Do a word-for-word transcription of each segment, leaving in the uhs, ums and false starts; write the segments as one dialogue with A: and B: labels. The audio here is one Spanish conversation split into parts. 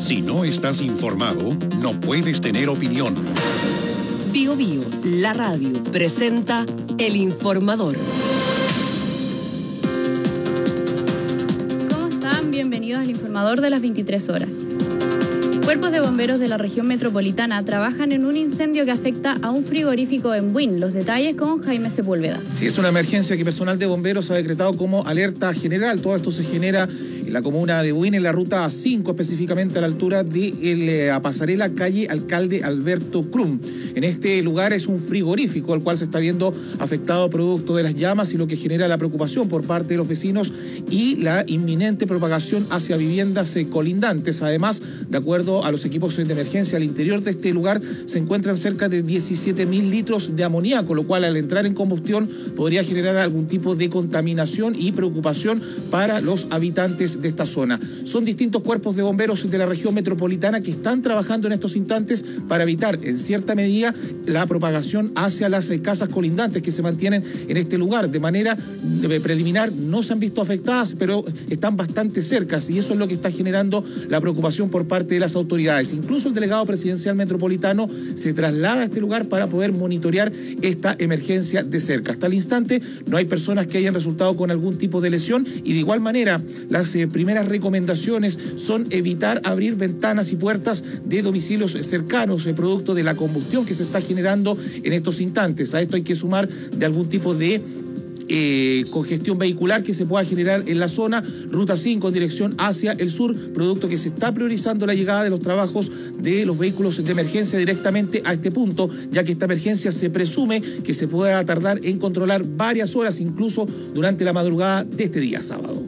A: Si no estás informado, no puedes tener opinión.
B: Bio Bio, la radio, presenta El Informador.
C: ¿Cómo están? Bienvenidos al Informador de las veintitrés horas. Cuerpos de bomberos de la región metropolitana trabajan en un incendio que afecta a un frigorífico en Buin. Los detalles con Jaime Sepúlveda.
D: Sí, es una emergencia que personal de bomberos ha decretado como alerta general. Todo esto se genera en la comuna de Buin, en la ruta cinco, específicamente a la altura de la pasarela calle Alcalde Alberto Crum. En este lugar es un frigorífico, el cual se está viendo afectado producto de las llamas y lo que genera la preocupación por parte de los vecinos y la inminente propagación hacia viviendas eh, colindantes. Además, de acuerdo a los equipos de emergencia, al interior de este lugar se encuentran cerca de diecisiete mil litros de amoníaco, lo cual al entrar en combustión podría generar algún tipo de contaminación y preocupación para los habitantes de esta zona. Son distintos cuerpos de bomberos de la región metropolitana que están trabajando en estos instantes para evitar, en cierta medida, la propagación hacia las casas colindantes que se mantienen en este lugar. De manera preliminar no se han visto afectadas, pero están bastante cercas y eso es lo que está generando la preocupación por parte de las autoridades. Incluso el delegado presidencial metropolitano se traslada a este lugar para poder monitorear esta emergencia de cerca. Hasta el instante no hay personas que hayan resultado con algún tipo de lesión y de igual manera las eh, primeras recomendaciones son evitar abrir ventanas y puertas de domicilios cercanos, eh, producto de la combustión que se está generando en estos instantes. A esto hay que sumar de algún tipo de Eh, congestión vehicular que se pueda generar en la zona, ruta cinco en dirección hacia el sur, producto que se está priorizando la llegada de los trabajos de los vehículos de emergencia directamente a este punto, ya que esta emergencia se presume que se pueda tardar en controlar varias horas, incluso durante la madrugada de este día sábado.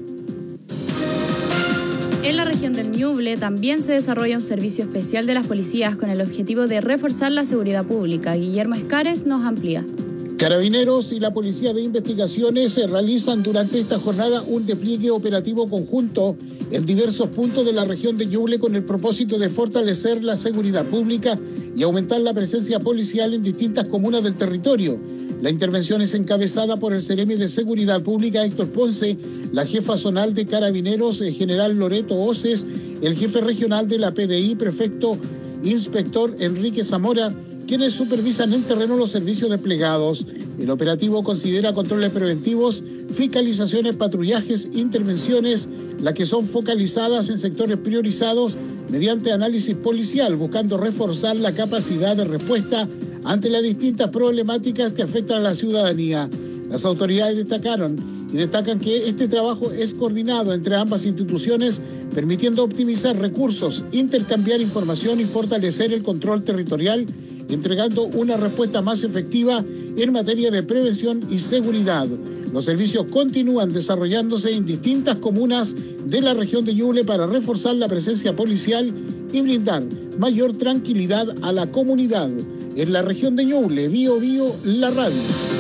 C: En la región del Ñuble también se desarrolla un servicio especial de las policías con el objetivo de reforzar la seguridad pública. Guillermo Escares nos amplía.
E: Carabineros y la Policía de Investigaciones se realizan durante esta jornada un despliegue operativo conjunto en diversos puntos de la región de Ñuble con el propósito de fortalecer la seguridad pública y aumentar la presencia policial en distintas comunas del territorio. La intervención es encabezada por el Seremi de Seguridad Pública Héctor Ponce, la jefa zonal de Carabineros general Loreto Oces, el jefe regional de la P D I, prefecto inspector Enrique Zamora, quienes supervisan en terreno los servicios desplegados. El operativo considera controles preventivos, fiscalizaciones, patrullajes, intervenciones, las que son focalizadas en sectores priorizados mediante análisis policial, buscando reforzar la capacidad de respuesta ante las distintas problemáticas que afectan a la ciudadanía. Las autoridades destacaron y destacan que este trabajo es coordinado entre ambas instituciones, permitiendo optimizar recursos, intercambiar información y fortalecer el control territorial, entregando una respuesta más efectiva en materia de prevención y seguridad. Los servicios continúan desarrollándose en distintas comunas de la región de Ñuble para reforzar la presencia policial y brindar mayor tranquilidad a la comunidad. En la región de Ñuble, Bio Bio, la radio.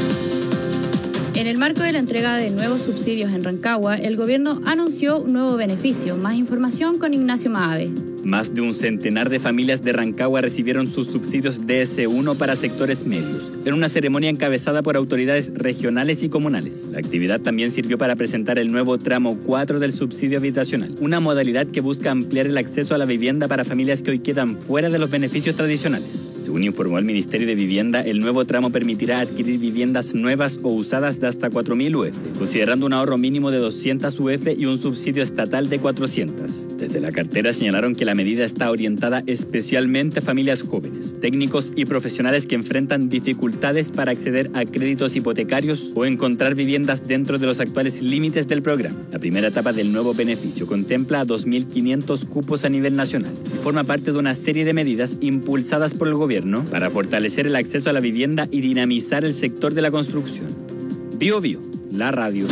C: En el marco de la entrega de nuevos subsidios en Rancagua, el gobierno anunció un nuevo beneficio. Más información con Ignacio Maave.
F: Más de un centenar de familias de Rancagua recibieron sus subsidios D S uno para sectores medios, en una ceremonia encabezada por autoridades regionales y comunales. La actividad también sirvió para presentar el nuevo tramo cuatro del subsidio habitacional, una modalidad que busca ampliar el acceso a la vivienda para familias que hoy quedan fuera de los beneficios tradicionales. Según informó el Ministerio de Vivienda, el nuevo tramo permitirá adquirir viviendas nuevas o usadas de hasta cuatro mil U F, considerando un ahorro mínimo de doscientas U F y un subsidio estatal de cuatrocientas. Desde la cartera señalaron que la medida está orientada especialmente a familias jóvenes, técnicos y profesionales que enfrentan dificultades para acceder a créditos hipotecarios o encontrar viviendas dentro de los actuales límites del programa. La primera etapa del nuevo beneficio contempla dos mil quinientos cupos a nivel nacional y forma parte de una serie de medidas impulsadas por el gobierno para fortalecer el acceso a la vivienda y dinamizar el sector de la construcción. Bio Bio, la radio.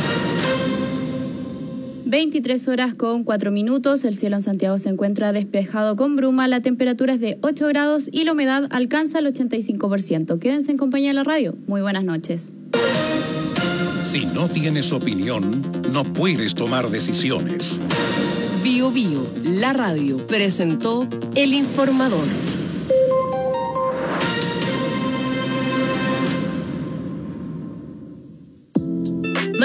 C: veintitrés horas con cuatro minutos, el cielo en Santiago se encuentra despejado con bruma, la temperatura es de ocho grados y la humedad alcanza el ochenta y cinco por ciento. Quédense en compañía de la radio. Muy buenas noches.
A: Si no tienes opinión, no puedes tomar decisiones.
B: Bio Bio, la radio, presentó El Informador.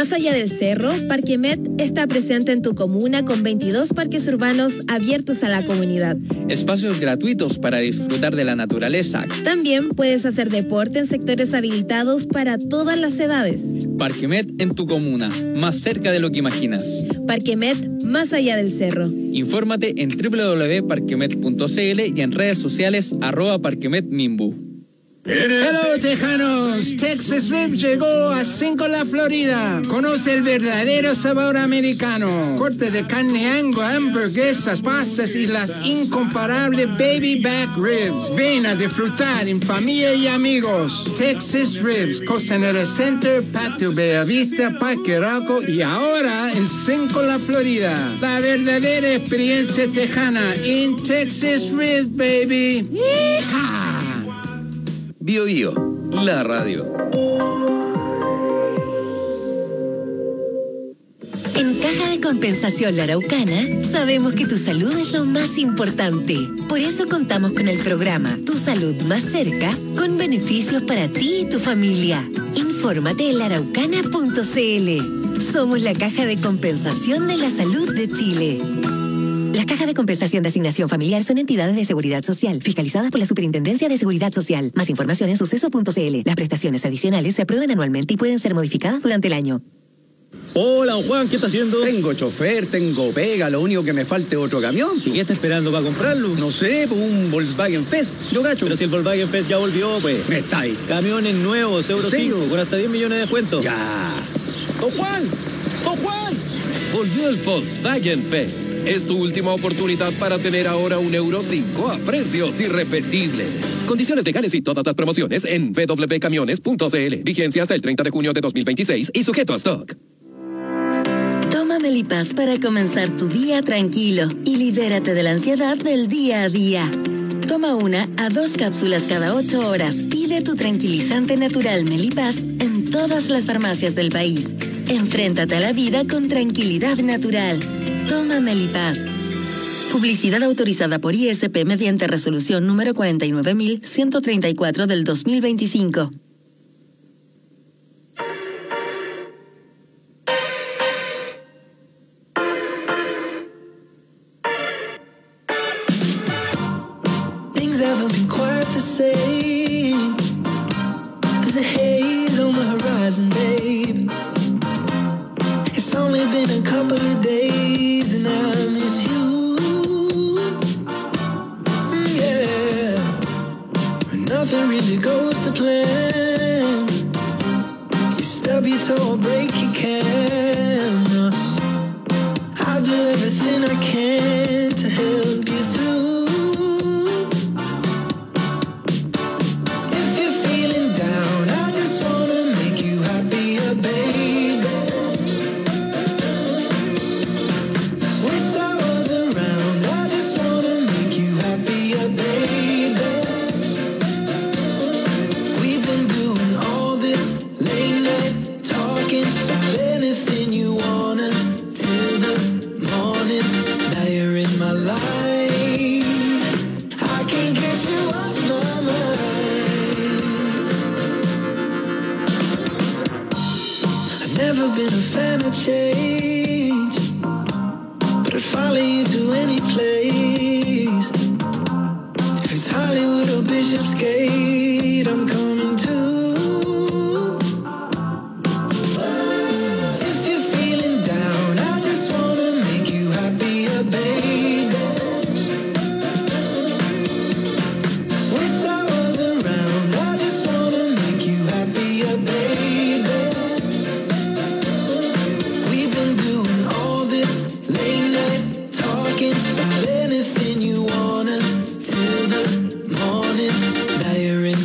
G: Más allá del cerro, Parquemet está presente en tu comuna con veintidós parques urbanos abiertos a la comunidad.
H: Espacios gratuitos para disfrutar de la naturaleza.
G: También puedes hacer deporte en sectores habilitados para todas las edades.
H: Parquemet en tu comuna, más cerca de lo que imaginas.
G: Parquemet, más allá del cerro.
H: Infórmate en doble u doble u doble u punto parquemet punto c l y en redes sociales arroba parquemetmimbu.
I: Hello, tejanos. Texas Rib llegó a Cinco La Florida. Conoce el verdadero sabor americano. Corte de carne Angus, hamburguesas, pastas y las incomparables baby back ribs. Ven a disfrutar en familia y amigos. Texas Ribs, Costanera Center, Patio Bellavista, Parque Arauco y ahora en Cinco La Florida. La verdadera experiencia tejana en Texas Ribs, baby. ¡Yeehaw!
J: Bio Bio, la radio.
K: En Caja de Compensación La Araucana, sabemos que tu salud es lo más importante. Por eso contamos con el programa Tu Salud Más Cerca, con beneficios para ti y tu familia. Infórmate en la araucana punto c l. Somos la Caja de Compensación de la Salud de Chile. Las cajas de compensación de asignación familiar son entidades de seguridad social, fiscalizadas por la Superintendencia de Seguridad Social. Más información en suceso punto c l. Las prestaciones adicionales se aprueban anualmente y pueden ser modificadas durante el año.
L: Hola, don Juan, ¿qué está haciendo? Tengo chofer, tengo pega, lo único que me falta es otro camión. ¿Y qué está esperando para comprarlo? No sé, pues un Volkswagen Fest. Yo gacho. Pero si el Volkswagen Fest ya volvió, pues. Me está ahí. Camiones nuevos, Euro cinco, con hasta diez millones de descuento. Ya. ¡Don Juan! ¡Don Juan!
M: Volvió el Volkswagen Fest. Es tu última oportunidad para tener ahora un Euro cinco a precios irrepetibles. Condiciones legales y todas las promociones en w w w punto camiones punto c l. Vigencia hasta el treinta de junio de dos mil veintiséis y sujeto a stock.
K: Toma Melipaz para comenzar tu día tranquilo y libérate de la ansiedad del día a día. Toma una a dos cápsulas cada ocho horas. Pide tu tranquilizante natural Melipaz en todas las farmacias del país. Enfréntate a la vida con tranquilidad natural. Toma Melipaz. Publicidad autorizada por I S P mediante resolución número cuarenta y nueve mil ciento treinta y cuatro del dos mil veinticinco.
N: Things haven't been quite the same. There's a haze on the horizon, babe. It's only been a couple of days and I miss you. Mm, yeah. Nothing really goes to plan. You stub your toe or break your can. I'll do everything I can to help you through. If you're feeling down, I just wanna make you happier, baby. Wish I was around, I just wanna make you happier, baby. We've been doing all this late night talking about anything you wanna till the morning. Now you're in my life, I can't get you off my mind. I've never been a fan of change, but I'd follow you to any place. If it's Hollywood or Bishopsgate, I'm coming too. If you're feeling down, I just wanna make you happier, baby. Wish I was around, I just wanna make you happier, baby. We've been doing all this late night talking about anything you wanna till the morning. Now you're in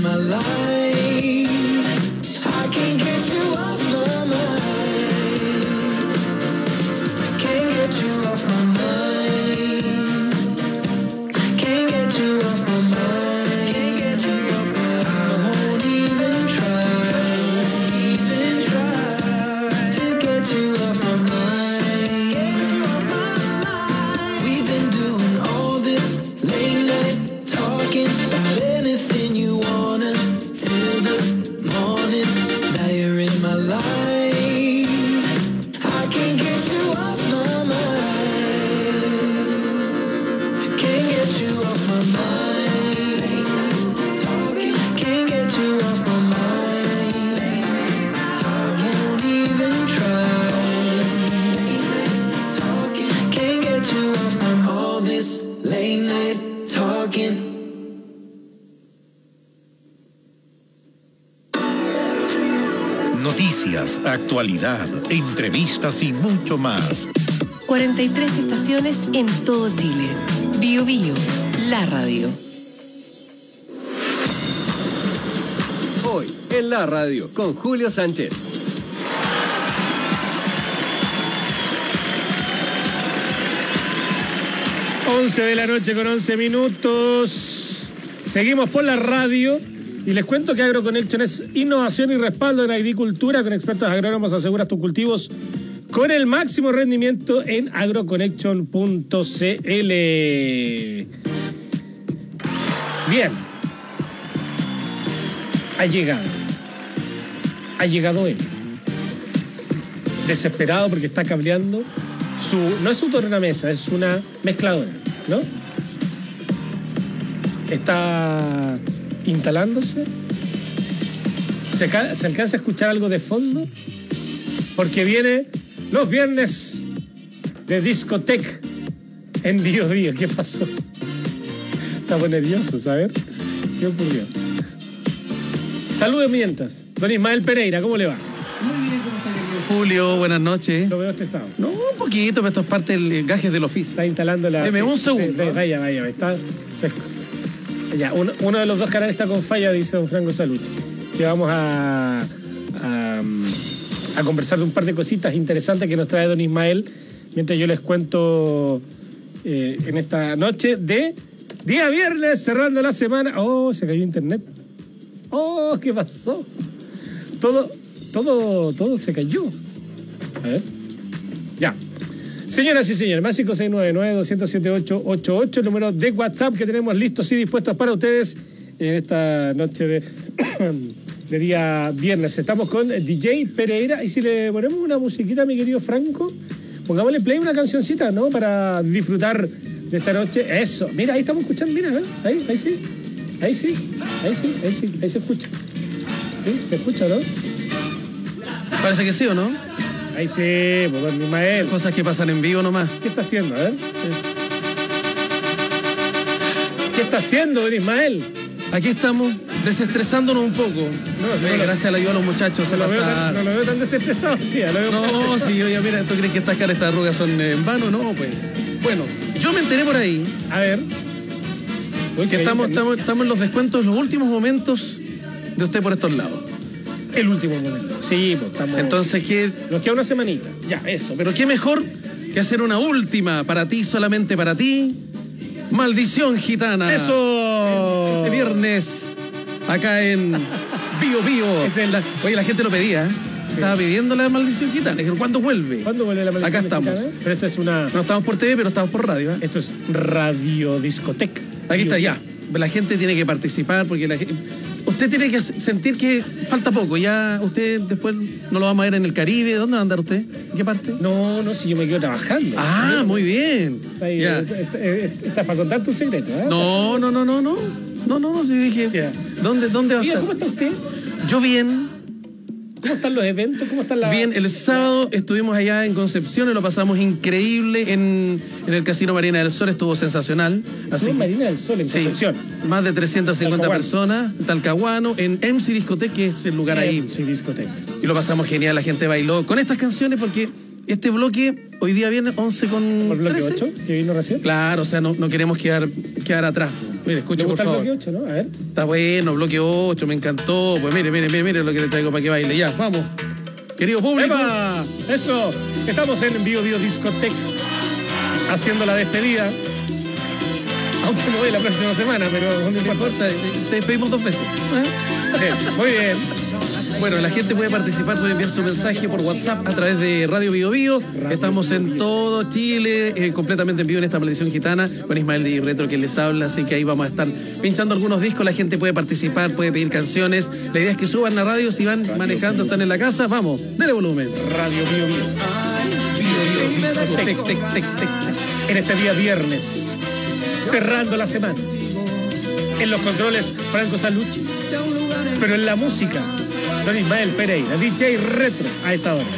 A: Noticias, actualidad, entrevistas y mucho más.
K: cuarenta y tres estaciones en todo Chile. Bio Bio, la radio.
J: Hoy en la radio con Julio Sánchez.
O: once de la noche con once minutos. Seguimos por la radio y les cuento que AgroConnection es innovación y respaldo en agricultura. Con expertos agrónomos aseguras tus cultivos con el máximo rendimiento en agroconnection punto c l. Bien. Ha llegado. Ha llegado él. Desesperado porque está cableando su... No es su tornamesa, es una mezcladora, ¿no? Está instalándose. ¿Se, ¿Se alcanza a escuchar algo de fondo? Porque viene los viernes de discoteca en Bio Bio. ¿Qué pasó? Estamos nerviosos, a ver. ¿Qué ocurrió? Saludos mientras. Don Ismael Pereira, ¿cómo le va?
P: Muy bien, ¿cómo está, querido Julio? Buenas noches.
O: Lo veo estresado.
P: No, un poquito, pero esto es parte del gajes del oficio.
O: Está instalando la...
P: Deme
O: sí,
P: un segundo.
O: Sí, vaya, vaya, está... Se... Ya, uno, uno de los dos canales está con falla, dice don Franco Salucci. Que vamos a, a, a conversar de un par de cositas interesantes que nos trae don Ismael, mientras yo les cuento eh, en esta noche de día viernes, cerrando la semana. Oh, se cayó internet. Oh, ¿qué pasó? Todo, todo, todo se cayó. A ver. Ya. Señoras y señores, más cinco seis nueve nueve, dos cero siete, ocho ocho ocho, el número de WhatsApp que tenemos listos y dispuestos para ustedes en esta noche de, de día viernes. Estamos con D J Pereira y si le ponemos una musiquita, mi querido Franco, pongámosle play una cancioncita, ¿no? Para disfrutar de esta noche. Eso, mira, ahí estamos escuchando, mira, ¿eh? ahí, ahí sí, ahí sí, ahí sí, ahí sí, ahí se escucha. ¿Sí? ¿Se escucha, no?
P: Parece que sí, ¿o no?
O: Ahí sí, pues don Ismael.
P: Cosas que pasan en vivo nomás.
O: ¿Qué está haciendo, a ver? ¿Qué está haciendo, don Ismael?
P: Aquí estamos desestresándonos un poco. No, no, gracias a la ayuda a los muchachos.
O: No,
P: se
O: lo, veo
P: pasa...
O: tan, no lo veo tan desestresado, sí. Lo veo
P: no, si yo ya, mira, ¿tú crees que estas caras, estas arrugas son en vano? No, pues. Bueno, yo me enteré por ahí.
O: A ver.
P: Uy, que estamos, estamos, estamos en los descuentos, los últimos momentos de usted por estos lados.
O: El último momento. Sí, pues estamos...
P: Entonces, ¿qué?
O: Nos queda una semanita. Ya, eso.
P: Pero qué mejor que hacer una última para ti, solamente para ti. Maldición Gitana.
O: ¡Eso!
P: Este viernes, acá en Bio Bio.
O: Es el...
P: la... Oye, la gente lo pedía, ¿eh? Sí. Estaba pidiendo la Maldición Gitana. Dijeron, ¿cuándo vuelve?
O: ¿Cuándo vuelve la Maldición
P: Acá estamos.
O: Gitana? Pero esto es una...
P: No estamos por T V, pero estamos por radio, ¿eh?
O: Esto es Radio Discoteca.
P: Aquí está, ya. La gente tiene que participar porque la gente... Usted tiene que sentir que falta poco. Ya usted después no lo vamos a ver en el Caribe. ¿Dónde va a andar usted? ¿En qué parte?
O: No, no, si yo me quedo trabajando.
P: Ah, muy bien.
O: Ahí,
P: ya.
O: Estás para contar tu secreto, ¿eh?
P: No, no, no, no, no. No, no, no, sí dije.
O: Ya.
P: ¿Dónde, dónde va a estar?
O: ¿Cómo está usted?
P: Yo bien.
O: ¿Cómo están los eventos? ¿Cómo están las...?
P: Bien, el sábado estuvimos allá en Concepción y lo pasamos increíble en, en el Casino Marina del Sol, estuvo sensacional.
O: Así, Marina del Sol, en Concepción.
P: Sí, más de trescientas cincuenta Talcahuano. Personas, Talcahuano, en M C Discoteca, que es el lugar ahí.
O: M C Discoteca.
P: Y lo pasamos genial, la gente bailó con estas canciones porque este bloque, hoy día viene once con
O: ¿El bloque
P: trece?
O: ocho, que vino recién?
P: Claro, o sea, no, no queremos quedar, quedar atrás. Mire, escuche, por favor.
O: ¿Le gusta el bloque ocho, no? A ver.
P: Está bueno, bloque ocho, me encantó. Pues mire, mire, mire, mire lo que le traigo para que baile. Ya, vamos. Querido público.
O: ¡Epa! Eso, estamos en Bio Bio Discoteca haciendo la despedida. Aunque no voy la próxima semana, pero no importa.
P: Te despedimos dos veces.
O: Bien, muy bien.
P: Bueno, la gente puede participar, puede enviar su mensaje por WhatsApp a través de Radio Bio Bio. Estamos en todo Chile, eh, completamente en vivo en esta Maldición Gitana, con Ismael de Retro que les habla, así que ahí vamos a estar pinchando algunos discos, la gente puede participar, puede pedir canciones. La idea es que suban la radio, si van manejando, están en la casa, vamos, dale volumen.
O: Radio Bio Bio. Bio Bio Tec, tec, tec, tec. En este día viernes, cerrando la semana. En los controles, Franco Salucci. Pero en la música, don Ismael Pereira, D J Retro, a esta hora.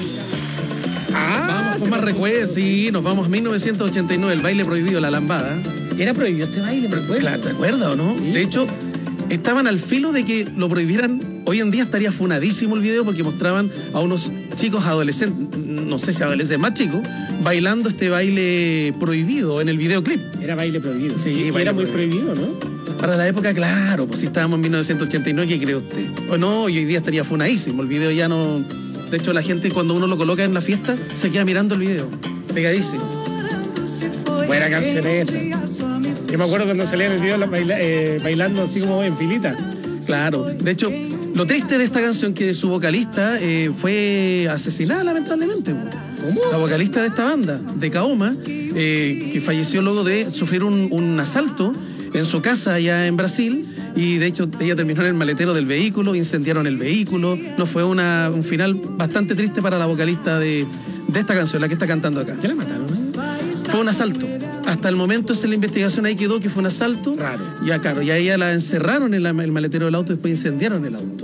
P: Ah, vamos con más recuerdos. Sí, nos vamos a mil novecientos ochenta y nueve, el baile prohibido, la lambada.
O: ¿Era prohibido este baile, me recuerdo?
P: Claro, ¿te acuerdas o no? Sí. De hecho, estaban al filo de que lo prohibieran. Hoy en día estaría funadísimo el video porque mostraban a unos chicos adolescentes, no sé si adolescentes más chicos, bailando este baile prohibido en el videoclip.
O: Era baile prohibido.
P: Sí,
O: y
P: baile
O: era muy
P: prohibido.
O: prohibido, ¿no?
P: Para la época, claro, pues si estábamos en mil novecientos ochenta y nueve, ¿qué cree usted? O no, y hoy día estaría funadísimo. El video ya no... De hecho, la gente cuando uno lo coloca en la fiesta se queda mirando el video. Pegadísimo.
O: Buena canción esta. Yo me acuerdo cuando salía en el video baila, eh, bailando así como en filita.
P: Claro. De hecho, lo triste de esta canción que su vocalista eh, fue asesinada lamentablemente.
O: ¿Cómo?
P: La vocalista de esta banda, de Kaoma, eh, que falleció luego de sufrir un, un asalto en su casa allá en Brasil, y de hecho ella terminó en el maletero del vehículo, incendiaron el vehículo. No, fue una, un final bastante triste para la vocalista de, de esta canción, la que está cantando acá.
O: ¿Qué la mataron? Eh?
P: Fue un asalto. Hasta el momento esa es la investigación, ahí quedó que fue un asalto.
O: Raro.
P: Ya, claro, y a ella la encerraron en la, el maletero del auto y después incendiaron el auto.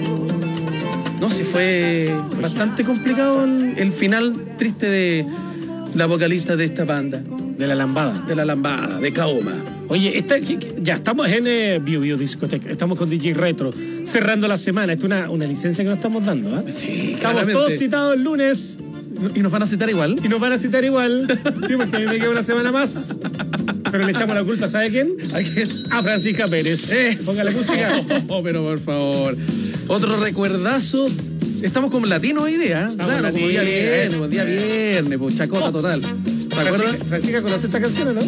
P: No, sí fue bastante complicado el, el final triste de la vocalista de esta banda.
O: De la lambada.
P: De la lambada, de Kaoma.
O: Oye, esta, ya estamos en eh, Bio Bio Discoteca, estamos con D J Retro, cerrando la semana. Esto es una, una licencia que nos estamos dando, ¿eh?
P: Sí,
O: estamos
P: claramente.
O: todos citados el lunes.
P: ¿Y nos van a citar igual?
O: Y nos van a citar igual. Sí, porque a mí me queda una semana más. Pero le echamos la culpa, ¿sabe a quién?
P: ¿A quién?
O: A Francisca Pérez.
P: Eso.
O: Ponga la música.
P: Oh, pero por favor. Otro recuerdazo. Estamos como latinos hoy día. ¿eh? Claro, como día viernes, pues, día viernes, pues chacota total. ¿Se acuerdan?
O: Francisca, Francisca, ¿conoce esta canción o no?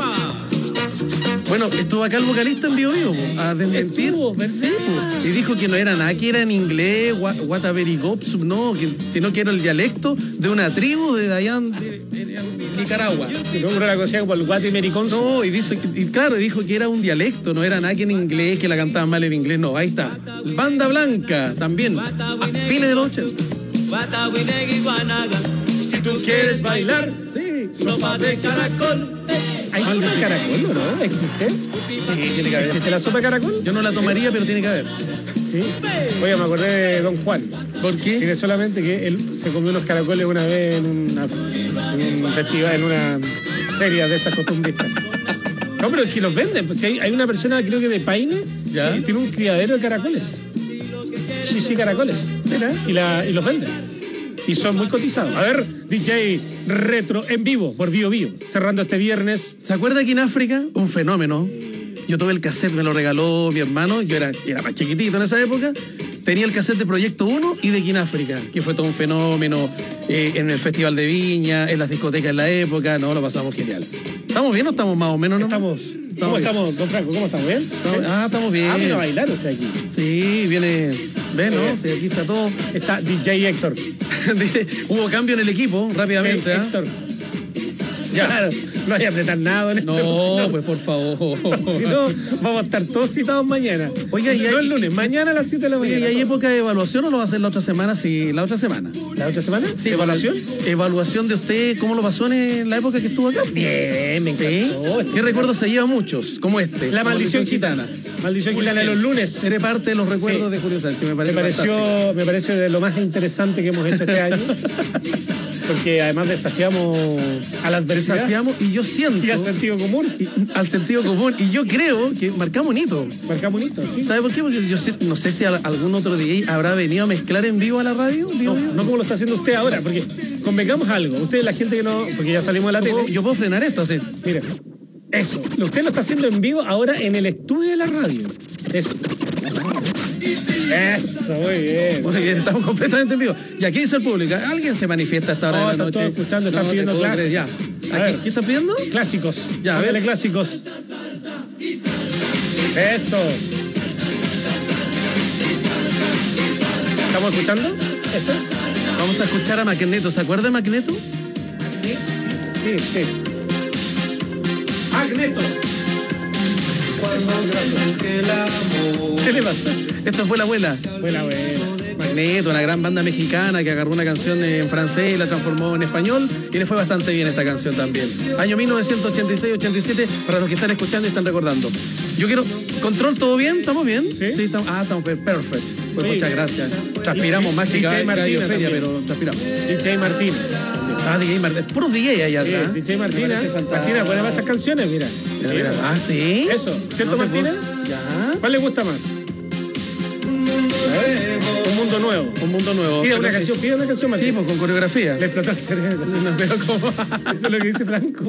P: Bueno, estuvo acá el vocalista en Bio Bio, po, a desmentir.
O: Estuvo,
P: Sí, po. Y dijo que no era nada, que era en inglés, Guataverigops, no, que, sino que era el dialecto de una tribu de allá de, de, de Nicaragua.
O: Y luego uno la conocía como el Guatimericonso.
P: No, y, dice, y claro, dijo que era un dialecto, no era nada que en inglés, que la cantaban mal en inglés, no, ahí está. Banda Blanca, también, a fines de los ochenta.
O: Si tú quieres bailar,
P: sí,
O: sopa de caracol. ¿Hay sopa de caracol o no? ¿Existe?
P: Sí, tiene que haber.
O: ¿Existe la sopa de caracol?
P: Yo no la tomaría, pero tiene que haber.
O: Sí. Oye, me acordé de Don Juan.
P: ¿Por qué?
O: Tiene solamente que él se comió unos caracoles una vez en, una, en un festival, en una feria de estas costumbristas. No, pero es que los venden. Pues si hay, hay una persona, creo que de Paine,
P: ¿Ya?
O: que tiene un criadero de caracoles. Sí, sí, caracoles. Mira, y, la, y los venden. Y son muy cotizados. A ver, D J Retro en vivo por Bio Bio, cerrando este viernes.
P: ¿Se acuerda aquí en África? Un fenómeno. Yo tuve el cassette, me lo regaló mi hermano. Yo era, era más chiquitito en esa época. Tenía el cassette de Proyecto uno y de Kináfrica, que fue todo un fenómeno eh, en el Festival de Viña, en las discotecas en la época. No, lo pasamos genial. ¿Estamos bien o estamos más o menos? ¿No?
O: Estamos. ¿Cómo estamos, don Franco? ¿Cómo estamos? ¿Bien?
P: ¿Estamos? ¿Sí? Ah, estamos bien.
O: Ah, viene a bailar usted aquí.
P: Sí, viene. ¿Ves, no?
O: Eh,
P: Sí, aquí está todo.
O: Está D J Héctor.
P: Hubo cambio en el equipo rápidamente.
O: Eh,
P: ¿ah?
O: Héctor. Ya, claro, no hay que apretar nada en este
P: No,
O: si
P: pues por favor.
O: Si no, vamos a estar todos citados mañana.
P: Oiga, y
O: no
P: hay-
O: el lunes, mañana a las siete de la
P: Oye,
O: mañana.
P: ¿y hay época de evaluación o lo va a hacer la otra semana? Sí, la otra semana.
O: ¿La otra semana?
P: Sí,
O: ¿Evaluación?
P: Evaluación de usted, ¿cómo lo pasó en la época que estuvo acá?
O: Bien, me
P: Sí.
O: encantó.
P: ¿Qué recuerdos se llevan muchos? Como este.
O: La maldición gitana. Maldición gitana de los lunes.
P: Seré parte de los recuerdos
O: Sí.
P: de Julio Sánchez, me
O: Me
P: parece fantástico.
O: pareció, me pareció de lo más interesante que hemos hecho este año. Porque además desafiamos a la adversidad.
P: Desafiamos y yo siento...
O: Y al sentido común.
P: y- al sentido común. Y yo creo que marcamos un hito.
O: Marcamos un hito, sí.
P: ¿Sabe por qué? Porque yo sé- no sé si a- algún otro D J habrá venido a mezclar en vivo a la radio.
O: No, no como lo está haciendo usted ahora, porque convengamos algo. Usted, la gente que no. Porque ya salimos de la
P: Yo
O: tele.
P: puedo, yo puedo frenar esto, sí.
O: Mire, eso. Usted lo está haciendo en vivo ahora en el estudio de la radio. Eso. Eso, muy bien.
P: Muy bien, estamos completamente en vivo. ¿Y aquí dice el público? ¿Alguien se manifiesta a esta hora
O: No,
P: de la
O: están
P: noche?
O: todos escuchando, están
P: No te
O: pidiendo
P: puedo
O: clases.
P: creer, Ya.
O: A
P: Aquí,
O: ver.
P: ¿Qué están pidiendo?
O: Clásicos.
P: Ya, a ver.
O: Póngale clásicos. Eso. ¿Estamos escuchando? ¿Esto?
P: Vamos a escuchar a Magneto. ¿Se acuerda de Magneto?
O: Sí, sí. Magneto. ¿Qué le pasa?
P: Esto fue La Abuela.
O: Fue la buena.
P: Magneto, una gran banda mexicana que agarró una canción en francés y la transformó en español y le fue bastante bien esta canción también. Año mil novecientos ochenta y seis ochenta y siete, para los que están escuchando y están recordando. Yo quiero... ¿Control todo bien? ¿Estamos bien?
O: Sí.
P: estamos, ah, estamos per- perfect. Pues
O: Oye,
P: muchas gracias. Transpiramos
O: y-
P: más que
O: D J
P: cada, cada
O: Martínez
P: feria,
O: también.
P: pero transpiramos.
O: D J Martín.
P: Ah, D J Martina. Puro D J allá
O: Sí,
P: atrás.
O: D J Martina.
P: Me parece fantástico.
O: Martina, pone más estas canciones, mira.
P: Mira,
O: Sí,
P: mira.
O: pues.
P: Ah, sí.
O: Eso, ¿cierto,
P: No te
O: Martina?
P: puedo- Ya.
O: ¿Cuál le gusta más? A ver, un mundo nuevo.
P: Un mundo nuevo.
O: Pide
P: Pero
O: una
P: que-
O: canción, pide una canción, Martina.
P: Sí, pues con coreografía.
O: Le explotó el cerebro.
P: No, pero ¿cómo?
O: Eso es lo que dice Franco.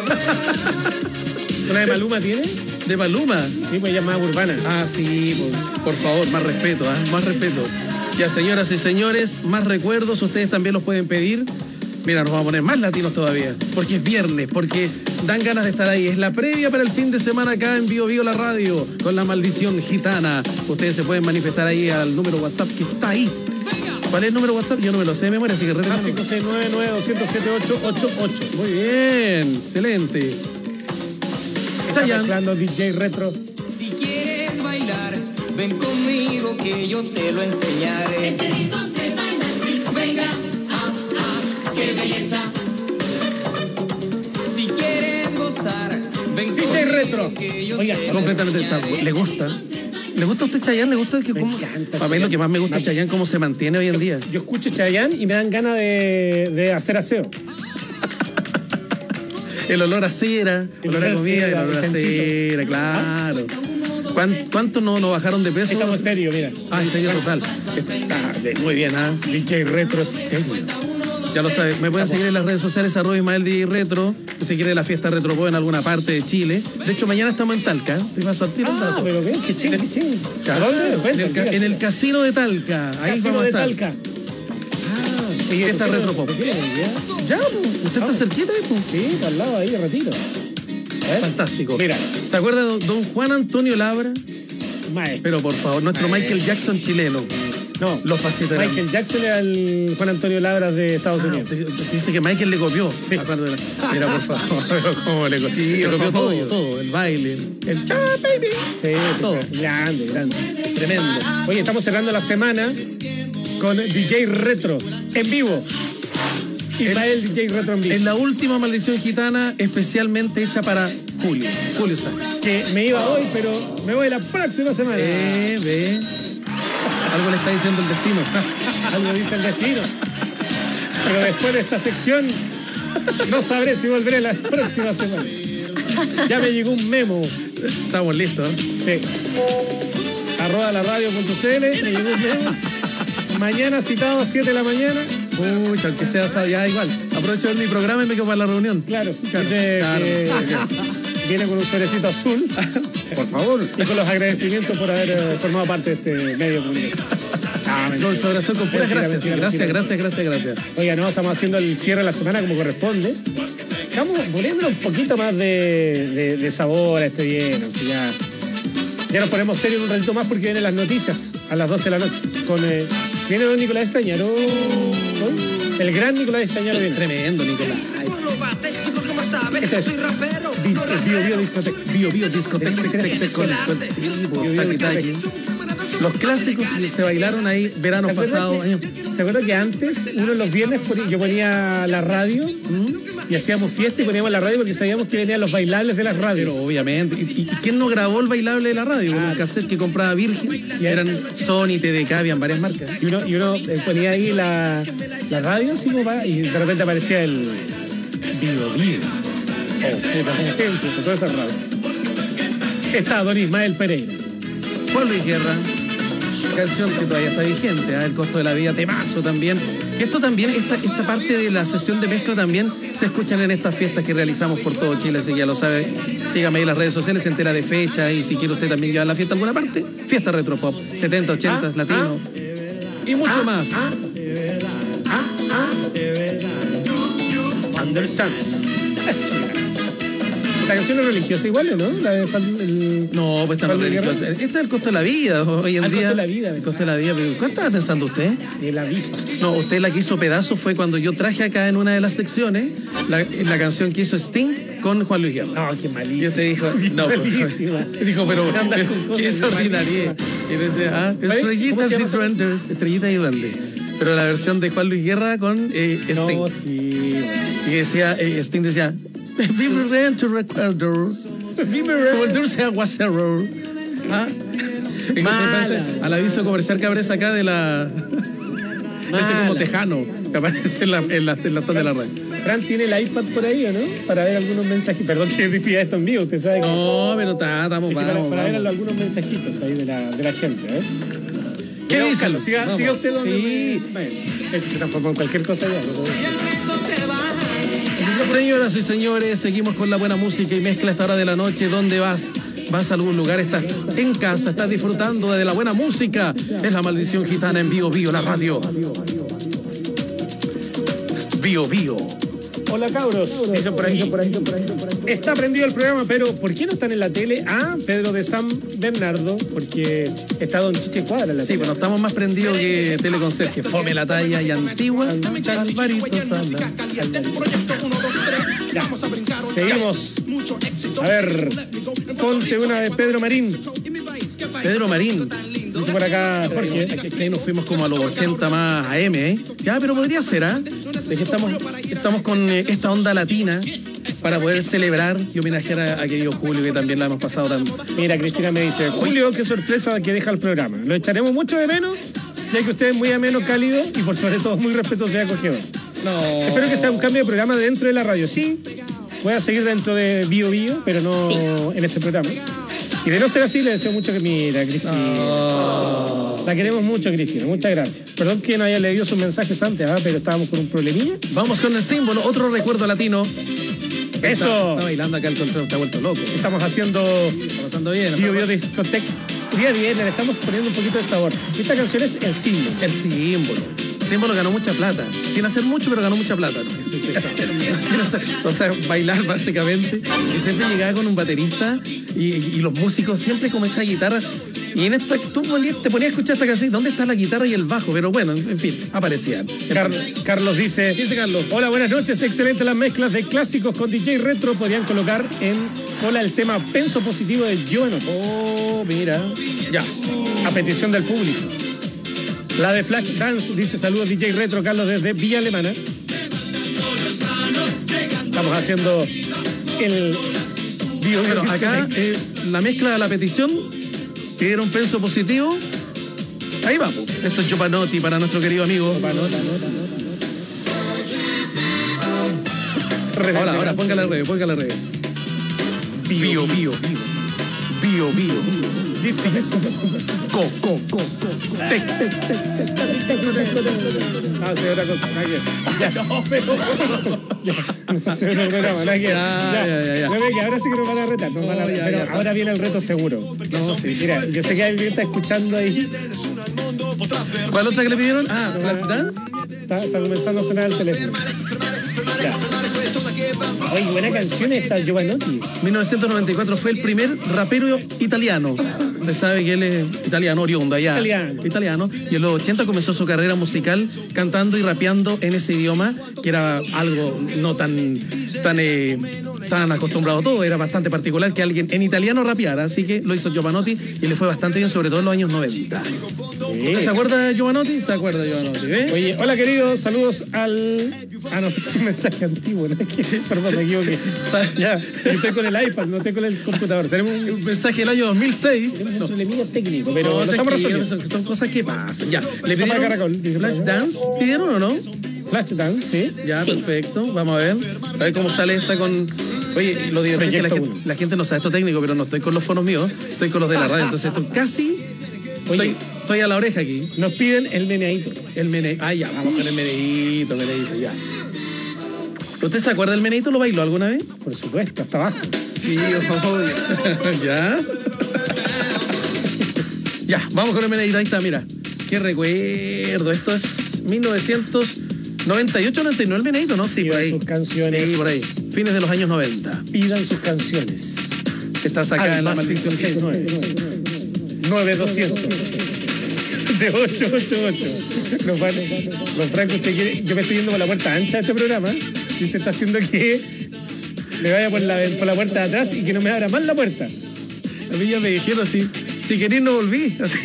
O: ¿Una de Maluma tiene?
P: ¿De Maluma?
O: Sí, pues ella es más urbana.
P: Ah, sí, pues, por favor, más respeto, ¿ah? Más respeto. Ya, señoras y señores, más recuerdos, ustedes también los pueden pedir. Mira, nos vamos a poner más latinos todavía, porque es viernes, porque dan ganas de estar ahí. Es la previa para el fin de semana acá en Bio Bio La Radio, con la maldición gitana. Ustedes se pueden manifestar ahí al número WhatsApp que está ahí. ¿Cuál es el número WhatsApp? Yo no me lo sé de memoria, así que retengo.
O: cinco seis nueve nueve dos cero siete ocho ocho ocho.
P: Muy bien, excelente.
O: Está
P: Chayanne.
O: mezclando D J Retro.
N: Si quieres bailar, ven conmigo que yo te lo enseñaré.
Q: Este ritmo se baila así, venga, ah, ah, qué belleza.
N: Si quieres gozar, ven
O: D J Retro. Oiga,
P: Completamente. Está, ¿le gusta? ¿Le gusta a usted Chayanne? ¿Le gusta que
O: Me
P: cómo?
O: encanta
P: Para mí lo que más me gusta de
O: Chayanne.
P: Chayanne cómo se mantiene hoy en día.
O: Yo escucho Chayanne y me dan ganas de, de hacer aseo.
P: El olor a cera, el olor a
O: olor a
P: comida, el
O: cera,
P: olor a
O: el chanchito.
P: cera, claro. ¿Cuán- ¿Cuánto no, no bajaron de peso?
O: Estamos estéreo, mira.
P: Ah, en serio, total. Está de- muy bien, ¿ah?
O: D J Retro estéreo.
P: Ya lo sabes, me pueden seguir en las redes sociales, arroba Ismael D J Retro, si quiere la fiesta Retro Pop en alguna parte de Chile. De hecho, mañana estamos en Talca, te paso al tiro el
O: Ah,
P: dato.
O: pero ven, qué ching, qué ching. ¿A
P: Claro,
O: dónde?
P: en,
O: Cuenta,
P: el, ca-
O: tira,
P: en el
O: tira.
P: casino de Talca, ahí
O: Casino
P: vamos a
O: de
P: estar.
O: Talca.
P: Y fiesta Retro Pop. Ya, pues, usted está cerquita, ¿eh? Pues.
O: Sí, al lado ahí, ratito.
P: Fantástico.
O: Mira.
P: ¿Se acuerda de don Juan Antonio Labra?
O: Maestro.
P: Pero por favor, nuestro Michael Jackson chileno.
O: No,
P: Los pasitos eran-
O: Michael Jackson era el Juan Antonio Labras de Estados
P: Ah,
O: Unidos.
P: usted- usted dice que Michael le copió.
O: Sí.
P: Aparte de la- Mira, por favor, ¿cómo le copió?
O: Sí,
P: le copió
O: por
P: todo,
O: favor.
P: todo. El baile, el cha, baby.
O: Sí,
P: Todo.
O: grande, grande.
P: Tremendo.
O: Oye, estamos cerrando la semana con D J Retro en vivo. Ismael D J Retro en vivo.
P: En la última maldición gitana, especialmente hecha para Julio. Julio Sánchez.
O: Que me iba hoy, pero me voy la próxima semana.
P: Ve, ve. Algo le está diciendo el destino.
O: Algo dice el destino. Pero después de esta sección, no sabré si volveré la próxima semana. Ya me llegó un memo.
P: Estamos listos.
O: Sí. Arroba la radio punto c l, me llegó un memo. Mañana citado a siete de la mañana.
P: Pucha, aunque sea esa- ya igual. Aprovecho de ver mi programa y me quedo para la reunión.
O: Claro,
P: Claro,
O: dice
P: claro.
O: que viene con un sobrecito azul.
D: Por favor.
O: Y con los agradecimientos por haber eh, formado parte de este medio de comunicación. Ah, mentira.
P: Con sobrazón con puras
O: Mentira,
P: gracias.
O: mentira,
P: Gracias,
O: mentira.
P: gracias, gracias, gracias.
O: Oiga, no, estamos haciendo el cierre de la semana como corresponde. Estamos poniendo un poquito más de, de- de sabor a este bien. O sea, ya, ya nos ponemos serios un ratito más porque vienen las noticias a las doce de la noche. Con, eh, viene don Nicolás Estañaro. ¿no? El gran Nicolás Estañaro viene.
P: Tremendo, Nicolás.
O: Esto es Di- Bio Bio Discoteca.
P: Bio Bio Discoteca.
O: Tengo que ser
P: con- con- sí, po,
O: Bio Bio
P: taqui,
O: Discoteca.
P: taqui. Los clásicos que se bailaron ahí veranos
O: ¿Se acuerdan
P: pasados.
O: que-
P: años.
O: ¿Se acuerdan que antes, uno de los viernes, ponía- yo ponía la radio y hacíamos fiesta y poníamos la radio porque sabíamos que venían los bailables de las radios?
P: Pero obviamente. ¿Y, y quién no grabó el bailable de la radio? Con un cassette que compraba Virgen. Eran Sony, T D K, habían varias marcas.
O: Y uno, y uno eh, ponía ahí la, la radio así como va, y de repente aparecía el Vivo Vivo. Oh, puta, gente, con todas esas radios. Está don Ismael Pereira.
P: Juan Luis Guerra. Canción que todavía está vigente, ¿ah? El costo de la vida, temazo también. Esto también, esta, esta parte de la sesión de mezcla también se escuchan en estas fiestas que realizamos por todo Chile, así que ya lo sabe. Sígame ahí en las redes sociales, se entera de fecha y si quiere usted también llevar la fiesta a alguna parte, fiesta Retro Pop, setenta, ochenta,
O: Ah,
P: latino y mucho más.
O: Understand. La canción es religiosa igual, ¿no? La de Juan- el-
P: No, pues está
O: Juan
P: muy
O: Luis Guerra.
P: religiosa. Este es el costo de la vida hoy en
O: Ah, el
P: día.
O: costo de la vida,
P: El costo de la vida. pero ¿cuál estaba pensando usted?
O: De la avispa.
P: No, usted la que hizo pedazos fue cuando yo traje acá en una de las secciones la, la canción que hizo Sting con Juan Luis Guerra.
O: No, qué
P: Y
O: malísimo.
P: usted dijo, no, pues,
O: malísima.
P: dijo, pero,
O: Andas
P: pero
O: con cosas
P: qué extraordinaria.
O: malísimas.
P: Y decía, ah,
O: ¿Cómo se
P: estrellitas
O: llama
P: y
O: esa
P: duendes, estrellitas y duendes. Pero la versión de Juan Luis Guerra con eh, Sting.
O: No, sí.
P: Y decía, eh, Sting decía, vive tu recuerdo, como el dulce aguacero. ¿Ah? Y que te
O: Mala.
P: parece al aviso comercial que abres acá de la Ese como tejano que aparece en la, en la, en la tabla de la radio.
O: Fran tiene el iPad por ahí, ¿o no? Para ver algunos mensajes. Perdón que despida esto en vivo, usted sabe. Que...
P: No, pero está, estamos,
O: es que
P: vamos,
O: Para, para
P: vamos.
O: ver algunos mensajitos ahí de la, de la gente, ¿eh?
P: ¿Qué
O: Mira,
P: dice?
O: Carlos, siga, siga usted donde...
P: Sí.
O: Bueno, este se transformó en cualquier cosa ya. ¿no?
P: Señoras y señores, seguimos con la buena música y mezcla a esta hora de la noche. ¿Dónde vas? ¿Vas a algún lugar? ¿Estás en casa? ¿Estás disfrutando de la buena música? Es la Maldición Gitana en Bio Bio, la radio. Bio Bio.
O: Hola, cabros. Dice por aquí. Está prendido el programa, pero ¿por qué no están en la tele? Ah, Pedro de San Bernardo, porque está Don Chiche Cuadra en la
P: Sí,
O: tele.
P: bueno, estamos más prendidos que Teleconserje. Fome la talla y antigua. Alvarito Sala.
O: Ya. Seguimos. A ver, ponte una de Pedro Marín.
P: Pedro Marín.
O: Dice por acá Jorge.
P: Aquí ahí nos fuimos como a los ochenta más A M, ¿eh? Ya, pero podría ser, ¿ah? Es que estamos, estamos con eh, esta onda latina para poder celebrar y homenajear a, a querido Julio, que también la hemos pasado tan...
O: Mira, Cristina me dice, Julio, qué sorpresa que deja el programa. Lo echaremos mucho de menos, ya que usted es muy ameno, cálido y por sobre todo muy respetuoso y acogedor.
P: No.
O: Espero que sea un cambio de programa dentro de la radio. Sí, voy a seguir dentro de Bio Bio, pero no
C: Sí.
O: en este programa. Y de no ser así, le deseo mucho que mira, Cristina.
P: Oh.
O: La queremos mucho, Cristina. Muchas gracias. Perdón que no haya leído sus mensajes antes, ¿ah? Pero estábamos con un problemilla.
P: Vamos con el símbolo, otro recuerdo latino.
O: Eso.
P: Está, está bailando acá el control, está vuelto loco.
O: Estamos haciendo
P: Está pasando bien.
O: Bio Bio Discoteca. Día bien, le estamos poniendo un poquito de sabor. Esta canción es el símbolo.
P: El símbolo. El símbolo ganó mucha plata. Sin hacer mucho, pero ganó mucha plata. ¿no? Sin hacer- o sea, bailar básicamente. Y siempre llegaba con un baterista y, y los músicos siempre con esa guitarra. Y en esta, tú ponías- te ponías a escuchar esta canción, ¿dónde está la guitarra y el bajo? Pero bueno, en fin, aparecían.
O: Car- Carlos dice,
P: Dice Carlos.
O: hola, buenas noches, excelente las mezclas de clásicos con D J Retro. Podrían colocar en cola el tema Penso Positivo de Giovanni.
P: Oh, mira.
O: Ya, a petición del público. La de Flash Dance dice, saludos D J Retro, Carlos desde Villa Alemana. Estamos haciendo el Bio Bio
P: Bueno, acá
O: Discoteca.
P: eh, la mezcla de la petición, pidieron penso positivo. Ahí va, po. Esto es Giovanotti para nuestro querido amigo. Ahora, ahora, póngale al revés, póngale al revés. Bio, bio, bio. Bio, bio.
O: Disco.
P: Co, co, co, co. Tec, tec, tec, tec, tec, tec, tec.
O: Ah, sí, otra cosa. nada que- Ya, no, pero. Ya, se ve otro programa, nada que-
P: Ya, ya, ya, ya.
O: Se ve que ahora sí que nos van a retar. Nos van a
P: No,
O: retar,
P: ya,
O: pero
P: ya.
O: ahora viene el reto seguro. No, sí, mira, yo sé que alguien está escuchando ahí.
P: ¿Cuál otra que le pidieron? Ah, Flash Dance.
O: Está, está comenzando a sonar el teléfono. Ya. Oye, buena canción esta, Giovanotti.
P: mil novecientos noventa y cuatro fue el primer rapero italiano. Usted sabe que él es italiano, oriundo allá.
O: Italiano.
P: Italiano. Y en los ochenta comenzó su carrera musical cantando y rapeando en ese idioma, que era algo no tan, tan, eh, tan acostumbrado a todo. Era bastante particular que alguien en italiano rapeara. Así que lo hizo Giovanotti y le fue bastante bien, sobre todo en los años noventa. ¿Usted se acuerda de Giovanotti? Se acuerda de Giovanotti, ¿eh?
O: Oye, hola queridos, saludos al... Ah, no, es un mensaje antiguo, ¿no? Que- Perdón, me equivoqué. Ya, estoy con el iPad, no estoy con el computador. Tenemos un,
P: Un mensaje del año dos mil seis.
O: tenemos un
P: No.
O: problemilla técnico, pero
P: No,
O: lo estamos
P: tranquilo,
O: resolviendo.
P: son, son cosas que pasan. Ya. ¿Le
O: Sopa
P: pidieron
O: Caracol, dice
P: Flash
O: por acá.
P: Dance? ¿Pidieron o no?
O: Flash Dance, sí.
P: Ya,
C: Sí.
P: perfecto. Vamos a ver. A ver cómo sale esta con... Oye, lo divertido es que la
O: Proyecto
P: gente,
O: uno.
P: la gente no sabe esto técnico, pero no estoy con los fonos míos. Estoy con los de la radio. Entonces estoy casi...
O: Oye.
P: Estoy, estoy a la oreja aquí.
O: Nos piden el meneadito.
P: El mene... Ah, ya, vamos con el meneíto, meneíto, ya. ¿Usted se acuerda del meneíto? ¿Lo bailó alguna vez?
O: Por supuesto, hasta abajo.
P: Sí, obvio. ¿Ya? Ya, vamos con el meneíto. Ahí está, mira. Qué recuerdo. Esto es mil novecientos noventa y ocho, noventa y nueve, el meneíto, ¿no? Sí, por
O: Pidan
P: ahí.
O: sus canciones.
P: Sí, por ahí. Fines de los años noventa.
O: Pidan sus canciones.
P: Estás acá
O: Al
P: en la
O: más
P: maldición.
O: seis nueve nueve doscientos de ocho ocho ocho. Nos van, don Franco, usted quiere, yo me estoy yendo por la puerta ancha de este programa y usted está haciendo que me vaya por la, por la puerta de atrás y que no me abra más la puerta.
P: A mí ya me dijeron, si, si querés no volví. Así.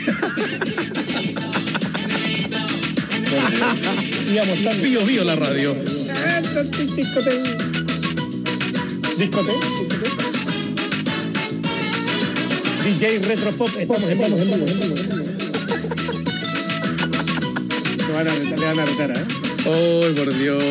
O: Íbamos tan...
P: Pío, pío la radio.
O: Discote. Discote. D J Retro Pop, estamos en vivo. Le van a retar, le van a retar, ¿eh?
P: ¡Oh, por Dios!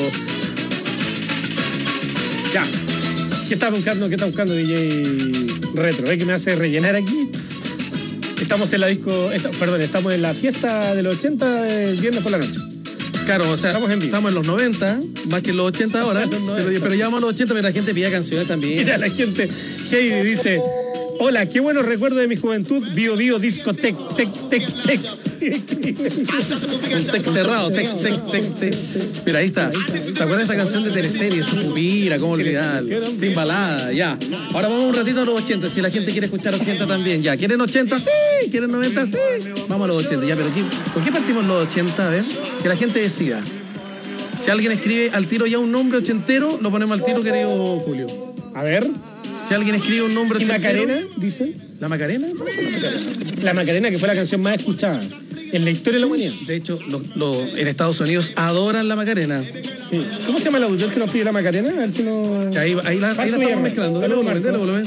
O: Ya. ¿Qué está buscando? ¿Qué está buscando D J Retro? ¿Ves que me hace rellenar aquí? Estamos en la disco... Esta, perdón, estamos en la fiesta de los ochenta del viernes por la noche.
P: Claro, o sea, estamos en, estamos en los noventa, más que en los ochenta ahora. O sea, noventa, pero, pero ya vamos a los ochenta, pero la gente pide canciones también.
O: Mira, la gente... Heidi dice... Hola, qué buenos recuerdos de mi juventud. Bio, bio, disco, tec, tec, tec, tec. Sí,
P: un tec cerrado, tec, tec, tec, tec. Mira, ahí está. ¿Te acuerdas de esta canción de Teleserie? Su pupila, cómo olvidarlo. Sin balada, ya. Ahora vamos un ratito a los ochenta, si la gente quiere escuchar ochenta también. Ya, ¿quieren ochenta? Sí. ¿Quieren noventa? Sí. Vamos a los ochenta, ya, pero ¿qué, ¿por qué partimos los ochenta? A ver, que la gente decida. Si alguien escribe al tiro ya un nombre ochentero, lo ponemos al tiro, querido Julio.
O: A ver.
P: Si alguien escribe un nombre...
O: ¿Y Macarena, dice?
P: ¿La Macarena?
O: La Macarena, que fue la canción más escuchada en la historia de la humanidad.
P: De hecho, lo, lo, en Estados Unidos adoran la Macarena.
O: Sí. ¿Cómo se llama el autor que nos pide la Macarena? A ver si no...
P: Ahí, ahí la, ahí la estamos mezclando. Dale volumen, dale volumen.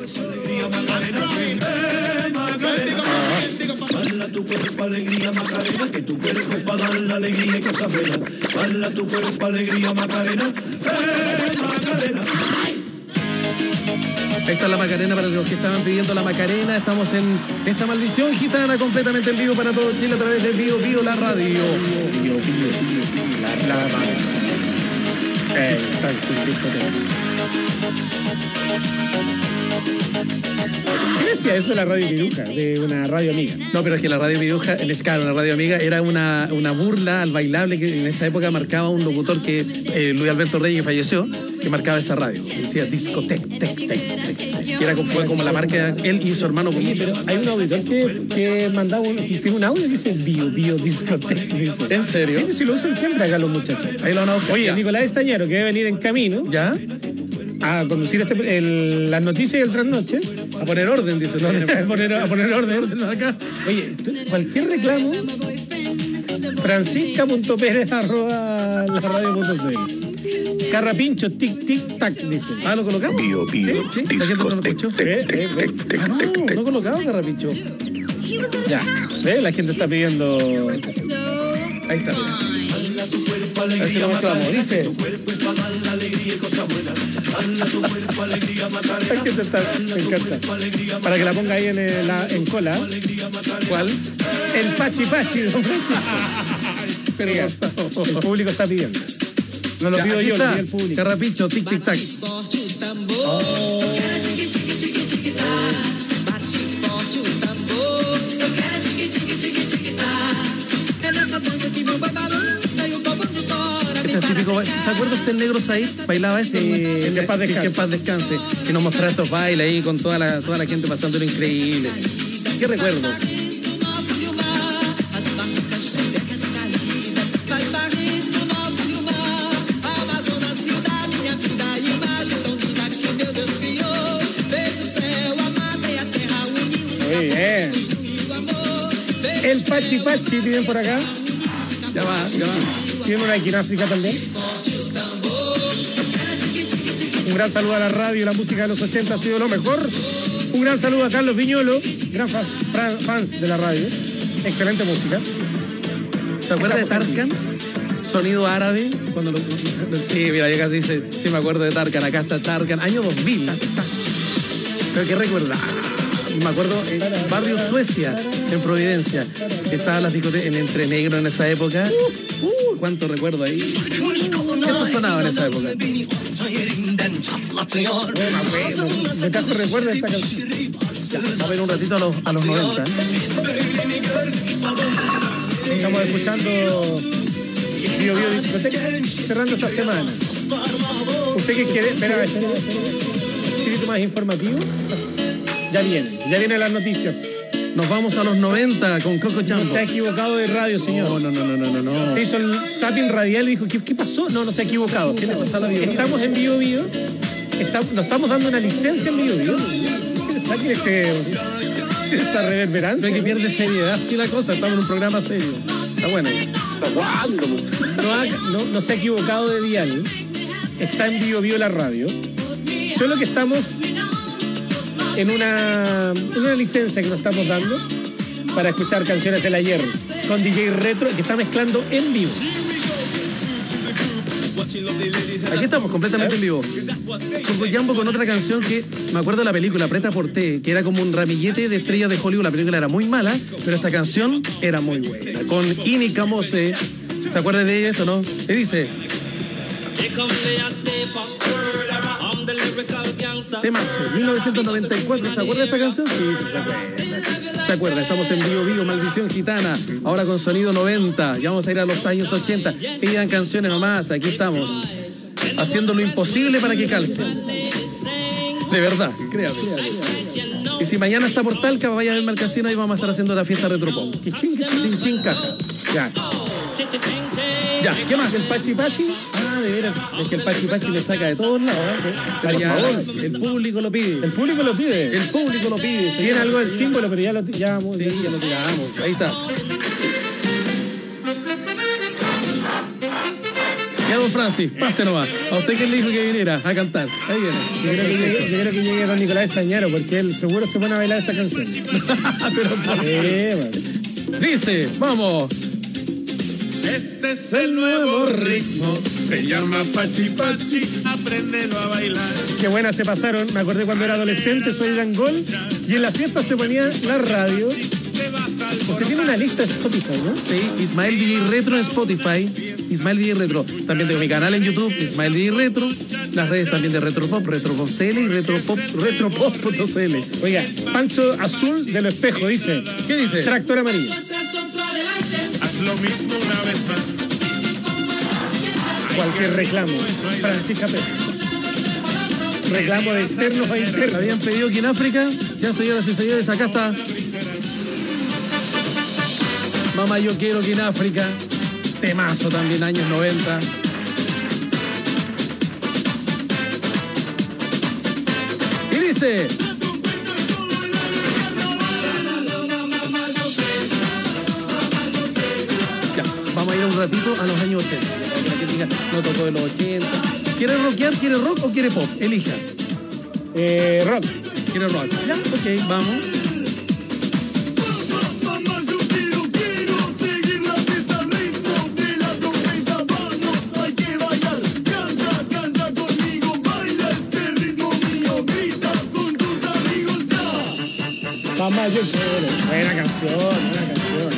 Q: Bala tu cuerpo, alegría, Macarena, que tu cuerpo es para dar la alegría y cosas buenas. Bala tu cuerpo, alegría, Macarena, eh, Macarena.
P: Esta es la Macarena para los que estaban pidiendo la Macarena. Estamos en esta maldición gitana completamente en vivo para todo Chile a través de Bio Bio la radio. Bio Bio Bio la, la radio.
O: Eh, está el ¿Qué decía eso de la radio Piruja? De una radio amiga.
P: No, pero es que la radio Piruja, el escala, una radio amiga, era una, una burla al bailable que en esa época marcaba un locutor que, eh, Luis Alberto Reyes, que falleció, que marcaba esa radio. Decía discotec, tec, tec, tec, tec. Y era como, fue como la marca, él y su hermano.
O: Oye, pero hay un auditor que, que mandaba un, que tiene un audio que dice bio, bio, discotec. Dice.
P: ¿En serio?
O: Sí, sí, lo usan siempre acá los muchachos.
P: Ahí lo van a buscar.
O: Oye,
P: ya.
O: Nicolás Estañaro, que debe venir en camino.
P: ¿Ya?
O: A conducir este, el, las noticias y el trasnoche.
P: A poner orden, dice. No,
O: a, poner, a poner orden. Acá. Oye, tú, cualquier reclamo, francisca.pérez arroba la radio punto c. Carrapincho, tic, tic, tac, dice.
P: Ah, ¿lo colocamos?
O: Bio, bio,
P: sí, sí, la gente no lo escuchó.
O: Eh, eh, eh.
P: Ah, no, no colocado Carrapincho.
O: Ya, ¿ves? La gente está pidiendo...
P: Ahí está, mira. A ver si lo mezclamos, dice.
O: La gente está, me encanta. Para que la ponga ahí en, el, la, en cola.
P: ¿Cuál?
O: El Pachi Pachi, don Francisco. Pero el público está pidiendo. No lo
P: ya,
O: pido yo,
P: está.
O: lo pide el público.
P: Carrapicho, tic, tic, tac.
Q: Oh.
P: Este es típico, ¿se acuerda usted el negro Said? Bailaba eso.
O: Sí,
P: en
O: que paz descanse.
P: Que paz descanse. Que nos mostraba estos bailes ahí con toda la, toda la gente pasándolo increíble. ¿Qué recuerdo?
O: Muy bien. El Pachi Pachi, piden por acá.
P: Ya va, ya va.
O: Tienen una aquí en África también. Un gran saludo a la radio, la música de los ochenta ha sido lo mejor. Un gran saludo a Carlos Viñolo, gran fan, fans de la radio. Excelente música.
P: ¿Se acuerda de Tarkan? Sonido árabe. Cuando lo, sí, mira, llega dice, sí me acuerdo de Tarkan. Acá está Tarkan, año dos mil. Pero que recuerda. Me acuerdo en barrio Suecia, en Providencia. Estaban las discotecas en Entre Negro en esa época. Uh, uh, cuánto recuerdo ahí. ¿Qué sonaba en esa época?
O: Me caso recuerdo esta canción.
P: Ya, vamos a ver un ratito a los, a los noventa.
O: Estamos escuchando Bio Bio Discoteca cerrando esta semana. ¿Usted qué quiere? Espera, espera, espera. Un poquito más informativo. Ya viene, ya vienen las noticias.
P: Nos vamos a los noventa con Coco Chambo.
O: No se ha equivocado de radio, señor.
P: No, no, no, no, no, no.
O: Usted hizo el zapping radial y dijo, ¿qué, qué pasó? No, no se ha equivocado.
P: ¿Qué le pasó a la Bio?
O: Estamos en Bio Bio. Está, nos estamos dando una licencia en Bio Bio. Saque ese, esa reverberancia.
P: No hay que pierde seriedad, así la cosa. Estamos en un programa serio. Está bueno.
O: No, ha, no, no se ha equivocado de dial. Está en Bio Bio la radio. Solo que estamos en una, en una licencia que nos estamos dando para escuchar canciones del ayer. con D J Retro, que está mezclando en vivo.
P: Aquí estamos, completamente en vivo. Jambo con otra canción que me acuerdo de la película, Preta por Té, que era como un ramillete de estrellas de Hollywood. La película era muy mala, pero esta canción era muy buena. Con Ini Camose. ¿Se acuerdan de ella esto, no? ¿Qué dice? Temazo, mil novecientos noventa y cuatro. ¿Se acuerda de esta canción? Sí, sí, se acuerda. Se acuerda, estamos en Vivo Vivo, Maldición Gitana. Ahora con sonido noventa. Ya vamos a ir a los años ochenta. Pidan canciones nomás, aquí estamos. Haciendo lo imposible para que calcen. De verdad, créame. Y si mañana está por Talca, vaya a ver al casino y vamos a estar haciendo la fiesta Retropop. Quichín, quichín, chin, caja. Ya. Ya, ¿qué más?
O: ¿El Pachi Pachi?
P: Ah, de veras. Es que el Pachi Pachi me saca de todos lados. ¿eh? Por favor, el público lo pide.
O: El público lo pide.
P: El público lo pide.
O: Se viene algo del símbolo, pero ya lo tiramos.
P: Sí, ya lo tiramos. Ahí está. Ya, don Francis, pase nomás. A usted que le dijo que viniera a cantar. Ahí viene.
O: Yo creo que llegue, yo creo que llegue don Nicolás Estañaro, porque él seguro se pone a bailar esta canción.
P: Pero ¿por qué? Dice, vamos.
Q: Este es el nuevo ritmo, se llama Pachi Pachi, apréndelo a bailar.
O: Qué buenas se pasaron, me acordé cuando era adolescente, soy Dangol, y en la fiesta se ponía la radio. Usted tiene una lista de Spotify, ¿no?
P: Sí, Ismael D J Retro en Spotify, Ismael D J Retro. También tengo mi canal en YouTube, Ismael D J Retro, las redes también de Retropop, Retropop C L y Retropop, Retropop punto C L.
O: Oiga, Pancho Azul de Lo Espejo dice.
P: ¿Qué dice?
O: Tractor amarillo.
Q: Haz lo mismo una vez más.
O: Cualquier reclamo. Francisca Pérez. Reclamo de externos a internos.
P: Habían pedido aquí en África. Ya, señoras y señores, acá está. Mamá, yo quiero que en África. Temazo también, años noventa. Y dice. Ya, vamos a ir un ratito a los años ochenta. Para que diga, no tocó de los ochenta. ¿Quiere rockear, quiere rock o quiere pop? Elija.
O: Eh, rock.
P: ¿Quiere rock? Ya, ok, vamos.
O: Mamá, yo quiero. Buena canción, buena canción.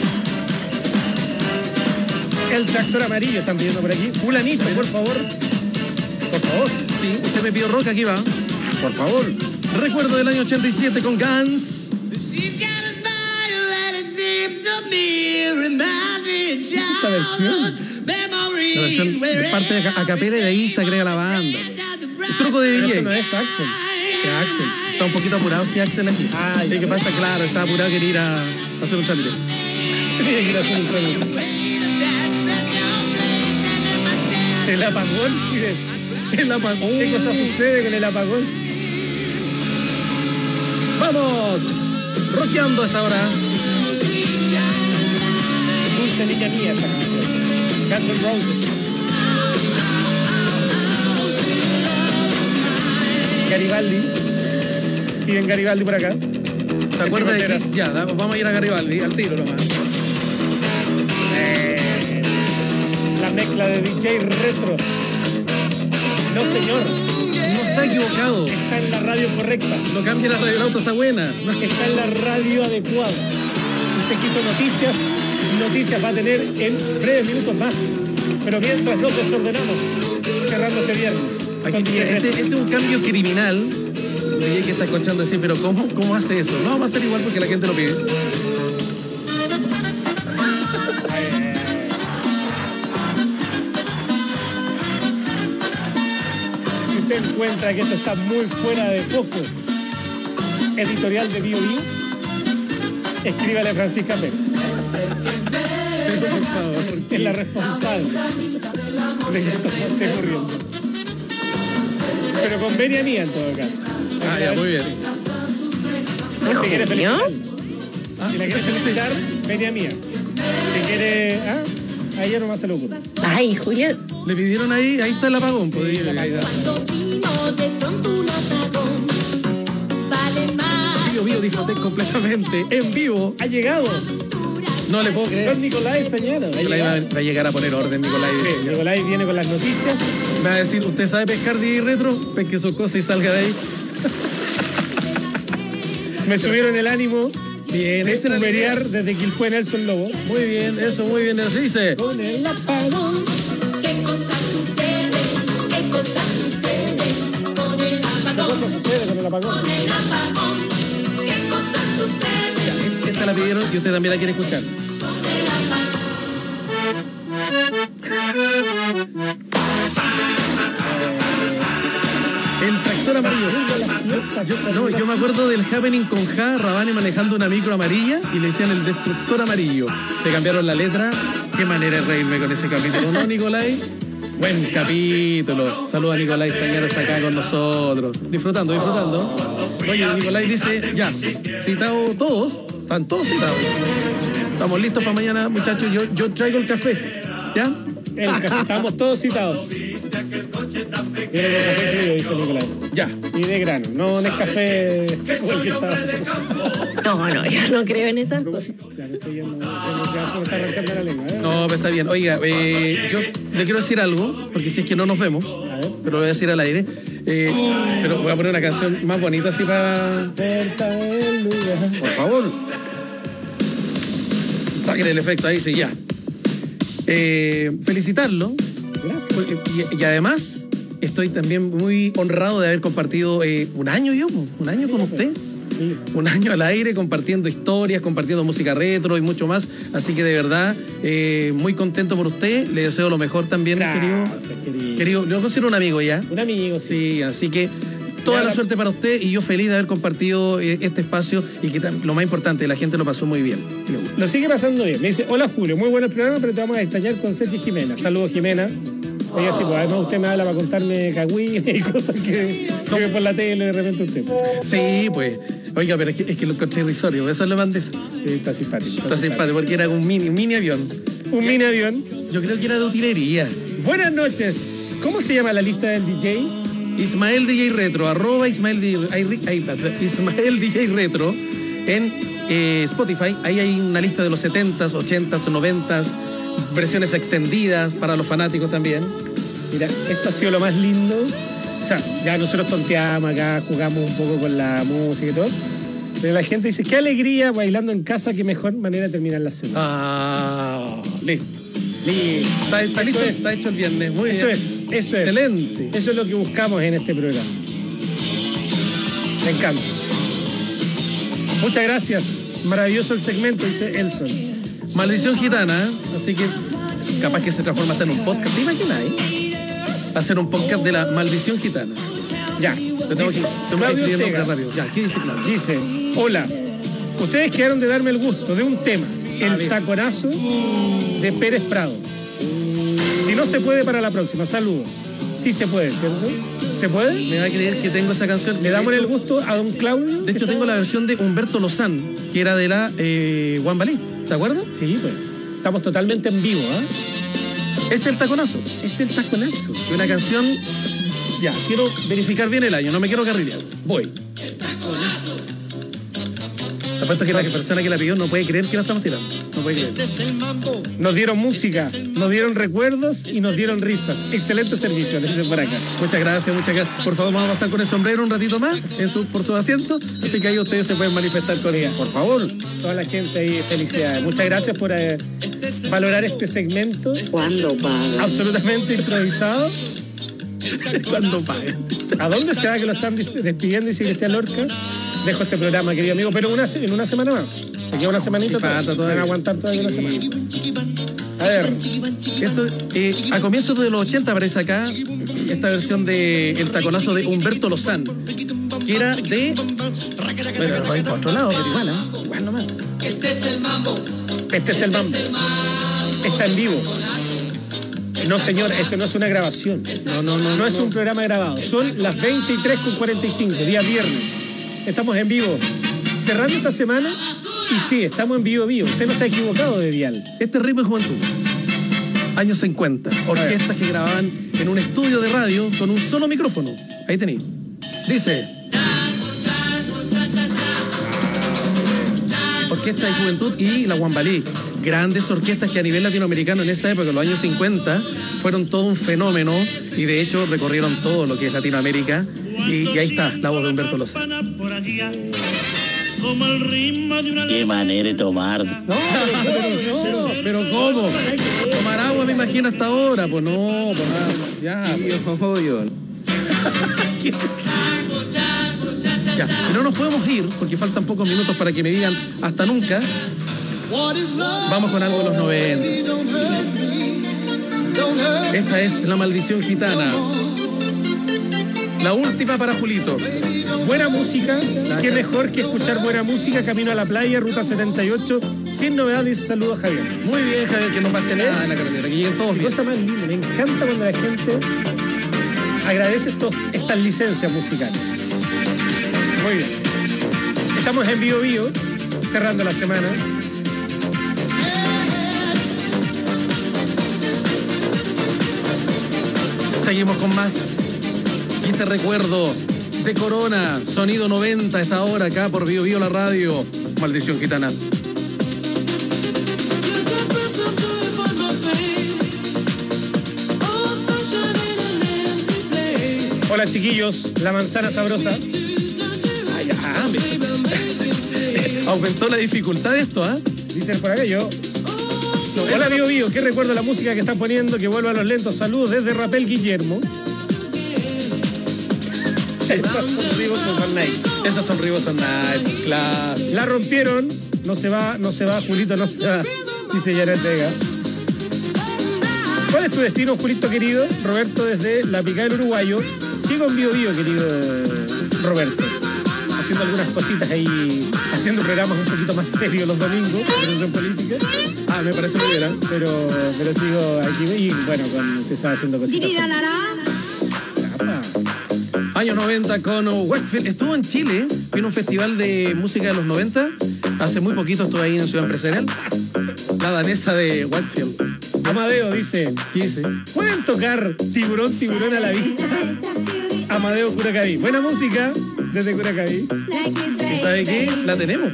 O: El Tractor Amarillo están pidiendo por aquí. Fulanito, por favor. Por favor.
P: Sí, usted me pidió rock, aquí va.
O: Por favor.
P: Recuerdo del año ochenta y siete con Guns.
O: Esta versión.
P: La versión de parte de a capela y de ahí se agrega la banda. El truco de D J.
O: Esto no es Axel.
P: Es Axel. Está un poquito apurado, sí, Axel aquí.
O: Ah,
P: ¿qué pasa? Claro, está apurado, quería ir a hacer un trámite.
O: Quería ir a hacer un trámite. El apagón, mire.
P: El apagón.
O: ¿Qué cosa sucede con el apagón?
P: ¡Vamos! Rockeando hasta ahora.
O: Dulce niña mía esta canción. Guns N' Roses. Garibaldi. Piden Garibaldi por acá.
P: ¿Se acuerda de Kiss? Ya, vamos a ir a Garibaldi, al tiro nomás.
O: Eh, la mezcla de D J Retro. No, señor.
P: No está equivocado.
O: Está en la radio correcta.
P: No cambie la radio del auto, está buena.
O: No, está en la radio adecuada. Usted quiso noticias. Noticias va a tener en breves minutos más. Pero mientras nos desordenamos, cerrando este viernes.
P: Aquí, este, este es un cambio criminal. Y que está escuchando decir, pero ¿cómo, ¿cómo hace eso? No, vamos a hacer igual porque la gente lo pide.
O: Si usted encuentra que esto está muy fuera de foco, editorial de Bio Bio, escríbale a Francisca Pérez. Por favor, es la responsable de que esto esté ocurriendo. Pero con venia mía en todo caso.
P: Ah, ya, muy bien.
O: No, si quiere felicitar. Ah, si la quiere felicitar, venia mía. Si quiere. Ah, a ella nomás se lo ocurre.
R: Ay, Julián.
P: Le pidieron ahí, ahí está el apagón.
O: Sí, el apagón.
P: Bio Bio Discoteca completamente en vivo.
O: Ha llegado
P: No le puedo creer.
O: Con Nicolai Sañano.
P: Nicolai va, va a llegar a poner orden, Nicolai.
O: Sí, Nicolai viene con las noticias.
P: Me va a decir, ¿usted sabe pescar D J Retro? Pesque sus cosas y salga de ahí.
O: Me subieron el ánimo.
P: Bien,
O: de
P: esa era la idea.
O: humeriar desde Quilpué Nelson Lobo.
P: Muy bien, eso, muy bien. Así dice.
O: Con el apagón.
N: ¿Qué cosa sucede? ¿Qué cosa sucede? Con el apagón.
O: ¿Qué cosa sucede con el apagón?
N: Con el apagón. ¿Qué cosa sucede?
P: Esta la pidieron y usted también la quiere escuchar. El tractor amarillo. Yo, no, yo me acuerdo del happening con Ja, Rabani manejando una micro amarilla y le decían el destructor amarillo. Te cambiaron la letra. Qué manera de reírme con ese capítulo, ¿no, Nicolai? Buen capítulo. Saluda a Nicolai Stañaro, está acá con nosotros. Disfrutando, disfrutando. Oye, Nicolai dice, ya, citados todos, están todos citados. Estamos listos para mañana, muchachos. Yo, yo traigo el café, ¿ya?
O: El café, estamos todos citados. Viene con café frío, dice Nicolai.
P: Ya.
O: Y de grano, no en el café como el que está.
G: No, no, yo no creo en esas cosas.
O: Ya me estoy yendo, se me, ya se me está arrancando la lengua. ¿eh?
P: No, pero está bien. Oiga, eh, yo le quiero decir algo, porque si es que no nos vemos, pero lo voy a decir al aire. Eh, pero voy a poner una canción más bonita así para... Por favor. Saquen el efecto ahí, sí, ya. Eh, felicitarlo.
O: Gracias.
P: Y, y además, estoy también muy honrado de haber compartido eh, un año yo, un año con usted.
O: Sí.
P: Un año al aire compartiendo historias, compartiendo música retro y mucho más. Así que de verdad, eh, muy contento por usted. Le deseo lo mejor también,
O: Gracias,
P: querido.
O: querido.
P: Querido, lo considero un amigo ya.
O: Un amigo, sí.
P: Sí, así que toda
O: Ya,
P: la
O: la...
P: suerte para usted y yo feliz de haber compartido eh, este espacio y que lo más importante, la gente lo pasó muy bien.
O: Lo sigue pasando bien. Me dice, hola Julio, muy bueno el programa, pero te vamos a extrañar con Sergio Jimena. Saludos, Jimena. Oiga, sí, pues además usted me habla para contarme cagüines y cosas que, que ve por la tele de repente usted.
P: Sí, pues. Oiga, pero es que, es que lo encontré irrisorio, eso lo mandé. Sí,
O: está simpático.
P: Está, está simpático porque era un mini, un mini avión.
O: Un mini avión.
P: Yo creo que era de utilería.
O: Buenas noches. ¿Cómo se llama la lista del D J?
P: Ismael D J Retro, arroba Ismael D J, Ismael D J Retro en eh, Spotify. Ahí hay una lista de los setentas, ochentas, noventas, versiones extendidas para los fanáticos también.
O: Mira, esto ha sido lo más lindo. O sea, ya nosotros tonteamos acá, jugamos un poco con la música y todo. Pero la gente dice, qué alegría bailando en casa, qué mejor manera de terminar la semana.
P: Ah, listo.
O: Listo.
P: Está, está, listo,
O: es.
P: está hecho el viernes. Muy
O: eso
P: bien.
O: es, eso es.
P: Excelente.
O: Eso es lo que buscamos en este programa. Me encanta. Muchas gracias. Maravilloso el segmento, dice Elson.
P: Maldición gitana, así que capaz que se transforma hasta en un podcast. ¿Te imaginas, eh? Hacer un podcast de la maldición gitana.
O: Ya.
P: Te tengo
O: Dice,
P: que
O: Claudio
P: escribir
O: Ortega.
P: rápido. Ya, ¿qué dice Claudio?
O: Dice, hola, ustedes quedaron de darme el gusto de un tema, el
P: bien.
O: taconazo de Pérez Prado. Si no se puede, para la próxima. Saludos. Sí se puede, ¿cierto? ¿Se puede?
P: Me va a creer que tengo esa canción.
O: Le damos
P: De
O: el
P: hecho-
O: gusto a don Claudio.
P: De hecho, tengo la versión de Humberto Lozán, que era de la eh, Juan Balí. ¿Te acuerdas?
O: Sí, pues. Estamos totalmente en vivo, ¿ah?
P: Es el taconazo.
O: Este es el taconazo.
P: De una canción. Ya, quiero verificar bien el año, no me quiero carrilear. Voy. Apuesto que la persona que la pidió no puede creer que la estamos tirando. No puede creer.
O: Nos dieron música, nos dieron recuerdos y nos dieron risas. Excelente servicio, le dicen por acá.
P: Muchas gracias, muchas gracias. Por favor, vamos a pasar con el sombrero un ratito más en su, por su asiento. Así que ahí ustedes se pueden manifestar con ella. Por favor.
O: Toda la gente ahí, felicidades. Muchas gracias por eh, valorar este segmento.
G: ¿Cuándo paga?
O: Absolutamente improvisado.
P: ¿Cuándo paga?
O: ¿A dónde se va que lo están dis- despidiendo y sigue Cristian Lorca? Dejo este programa, querido amigo, pero una, se- en una semana más. Me queda una semanita.
P: Y falta todavía.
O: Van a aguantar todavía una semana. A ver.
P: Esto, eh, a comienzos de los ochenta aparece acá esta versión de El taconazo de Humberto Lozán, que era de... Bueno, no hay por otro lado, pero igual, ¿eh? Igual nomás.
O: Este es el mambo. Este es el mambo. Está en vivo. No, señor, esto no es una grabación.
P: No, no, no.
O: No es un programa grabado. Son las veintitrés con cuarenta y cinco, día viernes. Estamos en vivo. Cerrando esta semana. Y sí, estamos en vivo, vivo. Usted no se ha equivocado de dial.
P: Este es Ritmo de Juventud. Años cincuenta. Orquestas que grababan en un estudio de radio con un solo micrófono. Ahí tení. Dice... Orquesta de Juventud y la Guambalí. grandes orquestas que a nivel latinoamericano en esa época, en los años cincuenta, fueron todo un fenómeno y de hecho recorrieron todo lo que es Latinoamérica. Y, y ahí está la voz de Humberto Lozano.
R: Qué manera de tomar.
P: No, pero, pero, pero ¿cómo? Tomar agua me imagino hasta ahora. Pues no, pues nada. Ya, pues. Ya, no nos podemos ir porque faltan pocos minutos para que me digan hasta nunca. Vamos con algo de los noventa. Esta es La Maldición Gitana. La última para Julito.
O: Buena música, qué mejor que escuchar buena música, camino a la playa, ruta setenta y ocho, sin novedades. Saludos, Javier.
P: Muy bien, Javier, que no pase nada en la carretera, que lleguen todos bien.
O: Cosa más linda, me encanta cuando la gente agradece estos, estas licencias musicales. Muy bien. Estamos en Bio Bio, cerrando la semana.
P: Seguimos con más. Y este recuerdo de Corona, sonido noventa a esta hora acá por Bio Bio la radio. Maldición Gitana.
O: Hola chiquillos, la manzana sabrosa.
P: Ay, ah, me... aumentó la dificultad de esto, ¿ah? ¿eh?
O: Dicen por acá yo. No, hola Bio Bio, qué recuerdo la música que están poniendo, que vuelva a los lentos. Saludos desde Rapel Guillermo.
P: Esas son Rivos on Night. Esas son Rivos on Night, claro.
O: La rompieron, no se va, no se va, Julito, no se va, dice Janet Vega. ¿Cuál es tu destino, Julito querido? Roberto desde La Picada del Uruguayo. Sigo en Bio Bio, querido Roberto. Haciendo algunas cositas ahí, haciendo programas un poquito más serios los domingos, organización política.
P: Ah, me parece muy bien, ¿eh?
O: Pero, pero sigo aquí y bueno, con, usted está haciendo cositas.
P: Año noventa con Wakefield. Estuvo en Chile, vino un festival de música de los noventa. Hace muy poquito estuve ahí en Ciudad Empresarial. La danesa de Wakefield.
O: Amadeo dice,
P: ¿qué dice?
O: ¿Pueden tocar Tiburón, Tiburón a la vista? Amadeo Curacaví. Buena música desde Curacaví.
P: ¿Y sabe qué? La tenemos.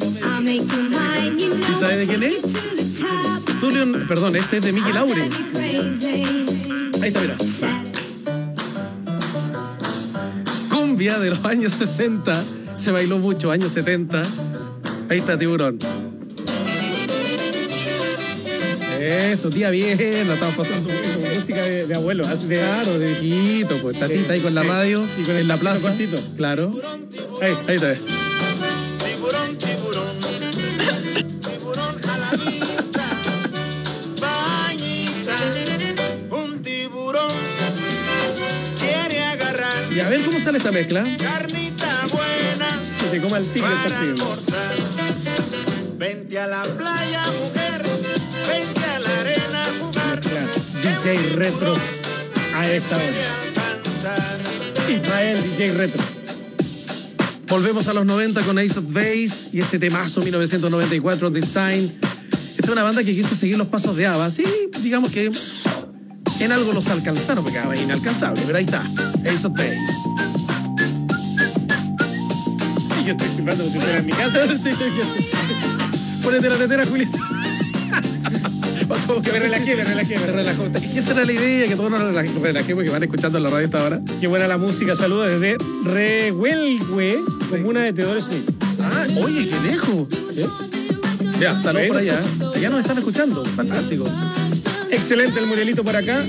P: ¿Y sabe de quién es? Tulio, perdón, este es de Miki Laure. Ahí está, mira. Cumbia de los años sesenta. Se bailó mucho, años setenta. Ahí está Tiburón. Eso, tía, bien, la estamos pasando.
O: Música de, de abuelo, de,
P: claro, de viejito, pues tatita ahí con la radio
O: y con
P: en
O: el
P: la plaza.
O: Cortito.
P: Claro. Ahí, ahí te ves.
N: Tiburón, tiburón, tiburón a la vista, bañista, un tiburón quiere agarrar.
P: Y a ver cómo sale esta mezcla.
N: Carnita buena,
O: que te coma el tigre
N: para almorzar. Vente a la playa, mujer, vente a la arena a jugar.
O: D J Retro a esta hora. Israel D J Retro.
P: Volvemos a los noventa con Ace of Base y este temazo mil novecientos noventa y cuatro, Design. Esta es una banda que quiso seguir los pasos de ABBA. Sí, digamos que en algo los alcanzaron, porque ABBA es inalcanzable, pero ahí está, Ace of Base.
O: Sí, yo estoy silbando como si fuera en mi casa.
P: Ponete la tetera, Julián.
O: Que me relajé, me relajé, me relajé.
P: Esa era la idea, que todos nos relajemos, que van escuchando en la radio esta hora.
O: Qué buena la música, saludos desde Rehuelgue, comuna de Teodoro Smith.
P: Ah, oye, qué lejos.
O: ¿Sí?
P: Ya, saludos por allá. Allá nos están escuchando, fantástico.
O: Excelente el Murielito por acá.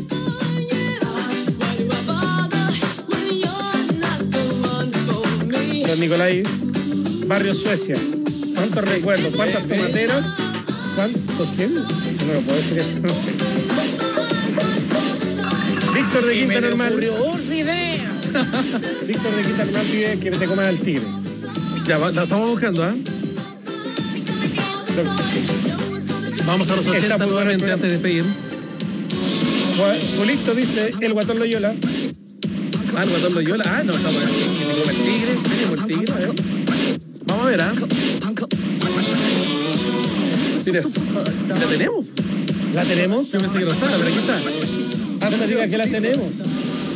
O: Don Nicolai, Barrio Suecia. ¿Cuántos recuerdos? ¿Cuántas tomateras? ¿Cuántos quién? No lo puedo decir esto. Víctor de Quinta Normal. Víctor de Quinta Normal pide que te coman al tigre.
P: Ya, la estamos buscando, ¿ah? ¿eh? Vamos a los ochenta nuevamente bueno, antes de despedir.
O: Julito dice el Guatón Loyola.
P: Ah, el Guatón Loyola. Ah, no, está por aquí. Que te come el tigre. Tenemos el tigre, a ver. Vamos a ver, ¿ah? Mira, ¿la tenemos?
O: ¿La tenemos?
P: Yo pensé que no estaba, pero aquí está.
O: Ah, no me digas que la tenemos.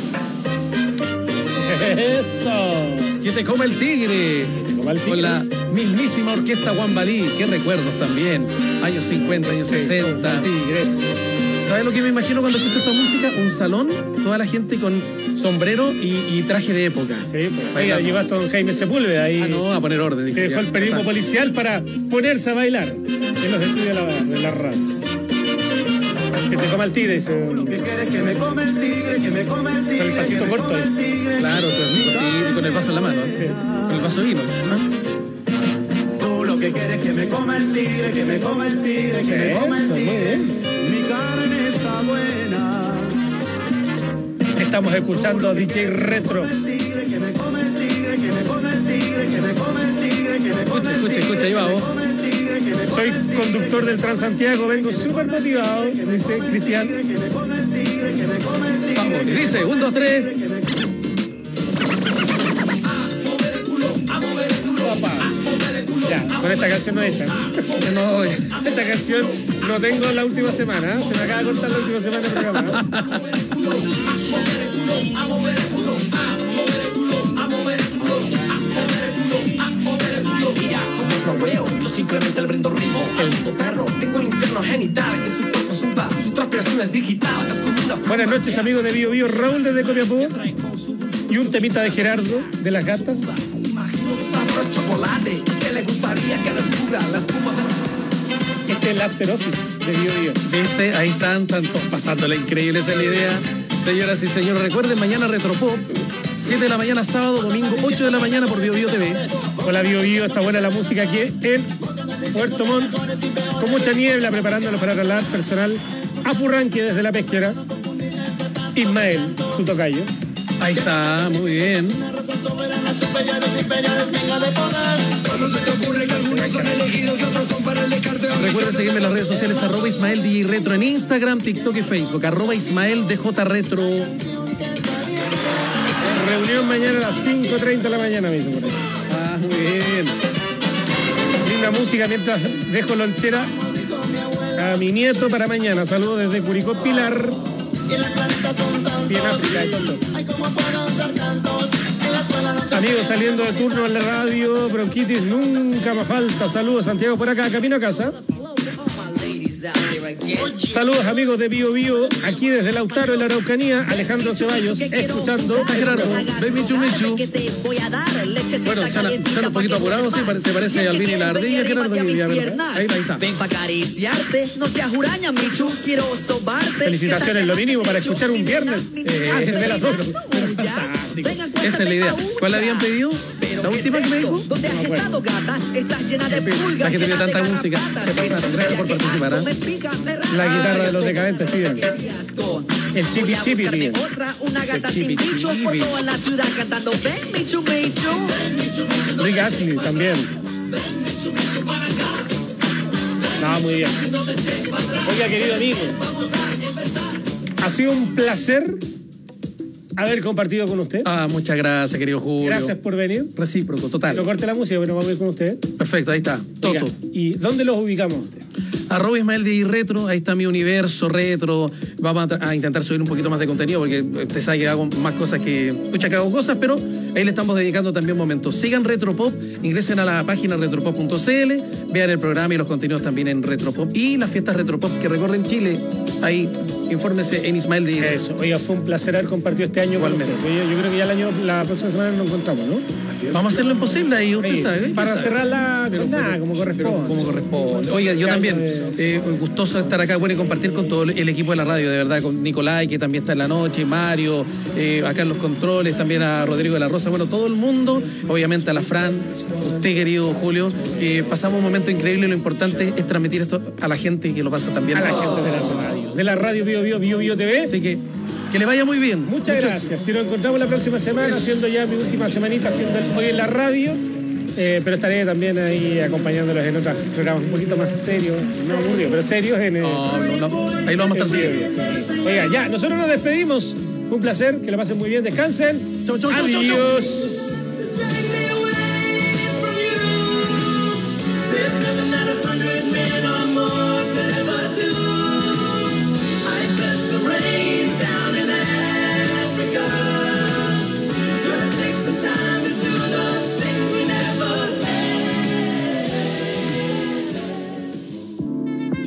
O: Eso.
P: Que te coma el tigre.
O: Que te coma el tigre.
P: Con la Mismísima orquesta Guambalí, qué recuerdos también. Años cincuenta, años sesenta. ¿Sabes lo que me imagino cuando escucho esta música? Un salón, toda la gente con sombrero y, y traje de época.
O: Sí, pues ahí llevaste a don Jaime Sepúlveda ahí.
P: Ah, no, a poner orden.
O: Que dejó el periodismo policial para ponerse a bailar en los estudios de la, de la radio. Que te coma el tigre, dice.
N: ¿Qué quieres que me come el tigre? Que me come el tigre.
O: Con el pasito corto.
P: Claro, con, con el vaso en la mano. Sí. Con el vaso de vino. ¿Ah?
N: Tú lo que quieres que me come el tigre, que me come el tigre, que me come el tigre. Mi carne está buena.
O: Estamos escuchando a D J Retro.
P: Escucha, escucha, escucha, ahí va vos.
O: Soy conductor del Transantiago, vengo súper motivado, dice Cristian.
P: Vamos, dice, un, dos, tres.
O: Papá. Ya, con esta canción no echan. No, esta canción no tengo la última semana, ¿eh? Se me acaba de cortar la última semana del programa.
Q: Yo simplemente le brindo ritmo al mismo perro. Tengo el infierno genital en su cuerpo zumba. Su transpiración es digital. Es como una...
O: Buenas noches, amigos de Bio Bio. Raúl desde Copiapó. Y un temita de Gerardo, de las gatas.
Q: Sabor chocolate. Que le gustaría que descubra la espuma de...
O: Este es el After Office de Bio Bio.
P: ¿Viste? Ahí están, tantos pasándola increíble. Esa es la idea. Señoras y señores, recuerden, mañana Retropop. siete de la mañana, sábado, domingo, ocho de la mañana por Bio Bio T V.
O: Hola Bio Bio, está buena la música aquí en Puerto Montt, con mucha niebla, preparándonos para trasladar personal a Purranque desde la pesquera. Ismael, su tocayo.
P: Ahí está, muy bien. Recuerden seguirme en las redes sociales, arroba Ismael D J Retro en Instagram, TikTok y Facebook, arroba Ismael D J Retro.
O: Reunión mañana a las cinco treinta de la mañana mismo por ahí.
P: Ah, muy bien.
O: Linda música mientras dejo lonchera a mi nieto para mañana. Saludos desde Curicó, Pilar. Bien África, de todo. Amigos, saliendo de turno en la radio, bronquitis nunca me falta. Saludos, Santiago, por acá, camino a casa. Saludos, amigos de Bio Bio, aquí desde Lautaro, en la Araucanía. Alejandro Ceballos, escuchando a Gerardo.
P: Ven, Michu, Michu. Bueno, suena un poquito apurado, sí, se parece a Alvin y la ardilla, Gerardo. Ahí, ahí está.
S: Ven pa' acariciarte, no seas huraña, Michu, quiero sobarte.
O: Felicitaciones, lo mínimo para escuchar un viernes eh, antes de las doce.
P: Esa es la idea. ¿Cuál habían pedido? ¿La última que me dijo?
S: No me acuerdo.
P: La que tenía tanta música. Se pasa. Gracias por participar. ¿eh?
O: La guitarra de los decadentes piden. El chipi chipi piden.
S: Una gata sin bicho por toda la ciudad cantando ven, Michu, Michu.
O: Rick Astley también. No, muy bien. Oiga, querido amigo, ha sido un placer haber compartido con usted.
P: Ah, muchas gracias, querido Julio.
O: Gracias por venir.
P: Recíproco, total.
O: No corte la música, pero vamos a ir con usted.
P: Perfecto, ahí está. Toto.
O: Oiga, ¿y dónde los ubicamos usted?
P: Arroba Ismael D J Retro, ahí está mi universo retro. Vamos a, a intentar subir un poquito más de contenido porque usted sabe que hago más cosas que... Escucha que hago cosas, pero ahí le estamos dedicando también momentos. Sigan Retropop, ingresen a la página retropop punto c l, vean el programa y los contenidos también en Retropop. Y las fiestas Retropop que recorren Chile, ahí infórmese en Ismael D J Retro.
O: Eso, oiga, fue un placer haber compartido este año. Igualmente. Yo, yo creo que ya el año, la próxima semana nos encontramos, ¿no?
P: Vamos a hacer lo imposible ahí, usted
O: sí,
P: sabe.
O: Para
P: sabe.
O: cerrar la jornada, como corresponde.
P: Como corresponde. Oiga, yo también, eh, gustoso de estar acá, bueno, y compartir con todo el equipo de la radio, de verdad, con Nicolai, que también está en la noche, Mario, eh, acá en los controles, también a Rodrigo de la Rosa, bueno, todo el mundo, obviamente a la Fran, usted, querido Julio, que pasamos un momento increíble y lo importante es transmitir esto a la gente que lo pasa también.
O: A la gente de la radio. De la radio Bio Bio, Bio Bio T V.
P: Así que que le vaya muy bien.
O: Muchas Mucho gracias. Si nos encontramos la próxima semana, haciendo ya mi última semanita, haciendo el, hoy en la radio, eh, pero estaré también ahí acompañándolos en otros programas un poquito más serios, no aburridos, pero serios en el...
P: No, no, no. Ahí lo vamos a estar siguiendo.
O: Sí. Oiga, ya, nosotros nos despedimos. Fue un placer, que lo pasen muy bien, descansen.
P: Chau, chau, chau,
O: adiós.
P: Chau, chau.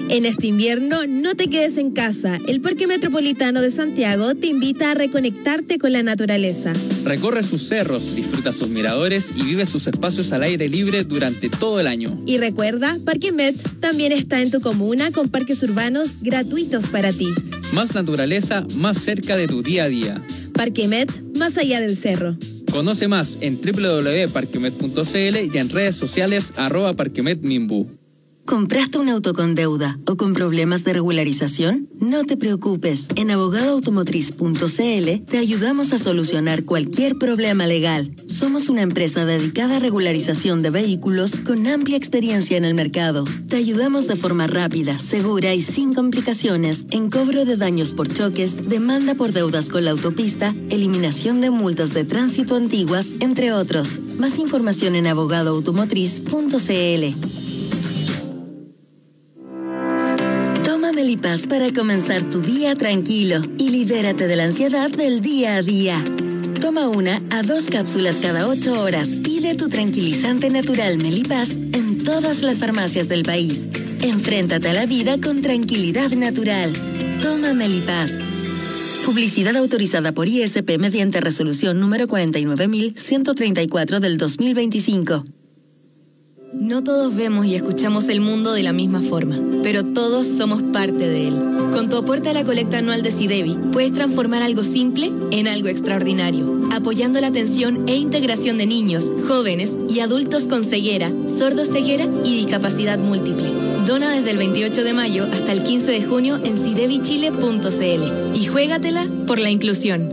G: En este invierno, no te quedes en casa. El Parque Metropolitano de Santiago te invita a reconectarte con la naturaleza.
H: Recorre sus cerros, disfruta sus miradores y vive sus espacios al aire libre durante todo el año.
G: Y recuerda, Parque Met también está en tu comuna con parques urbanos gratuitos para ti.
H: Más naturaleza, más cerca de tu día a día.
G: Parque Met, más allá del cerro.
H: Conoce más en doble u doble u doble u punto parquemet punto c l y en redes sociales arroba parquemetmimbu.
K: ¿Compraste un auto con deuda o con problemas de regularización? No te preocupes. En abogado automotriz punto c l te ayudamos a solucionar cualquier problema legal. Somos una empresa dedicada a regularización de vehículos con amplia experiencia en el mercado. Te ayudamos de forma rápida, segura y sin complicaciones en cobro de daños por choques, demanda por deudas con la autopista, eliminación de multas de tránsito antiguas, entre otros. Más información en abogado automotriz punto c l. Toma Melipaz para comenzar tu día tranquilo y libérate de la ansiedad del día a día. Toma una a dos cápsulas cada ocho horas. Pide tu tranquilizante natural Melipaz en todas las farmacias del país. Enfréntate a la vida con tranquilidad natural. Toma Melipaz. Publicidad autorizada por I S P mediante resolución número cuarenta y nueve mil ciento treinta y cuatro del dos mil veinticinco.
B: No todos vemos y escuchamos el mundo de la misma forma, pero todos somos parte de él. Con tu aporte a la colecta anual de SIDEBI, puedes transformar algo simple en algo extraordinario, apoyando la atención e integración de niños, jóvenes y adultos con ceguera, sordoceguera y discapacidad múltiple. Dona desde el veintiocho de mayo hasta el quince de junio en sidebichile punto c l y juégatela por la inclusión.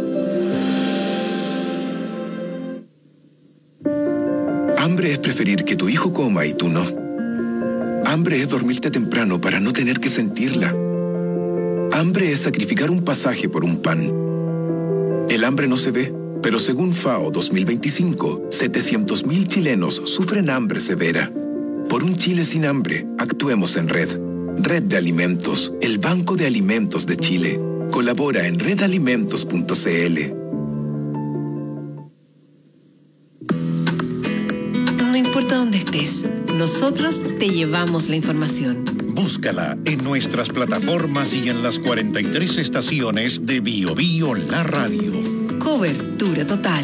T: Hambre es preferir que tu hijo coma y tú no. Hambre es dormirte temprano para no tener que sentirla. Hambre es sacrificar un pasaje por un pan. El hambre no se ve, pero según FAO dos mil veinticinco, setecientos mil chilenos sufren hambre severa. Por un Chile sin hambre, actuemos en Red. Red de Alimentos, el Banco de Alimentos de Chile. Colabora en red alimentos punto c l.
B: No importa dónde estés, nosotros te llevamos la información.
A: Búscala en nuestras plataformas y en las cuarenta y tres estaciones de Bio Bio La Radio.
B: Cobertura total.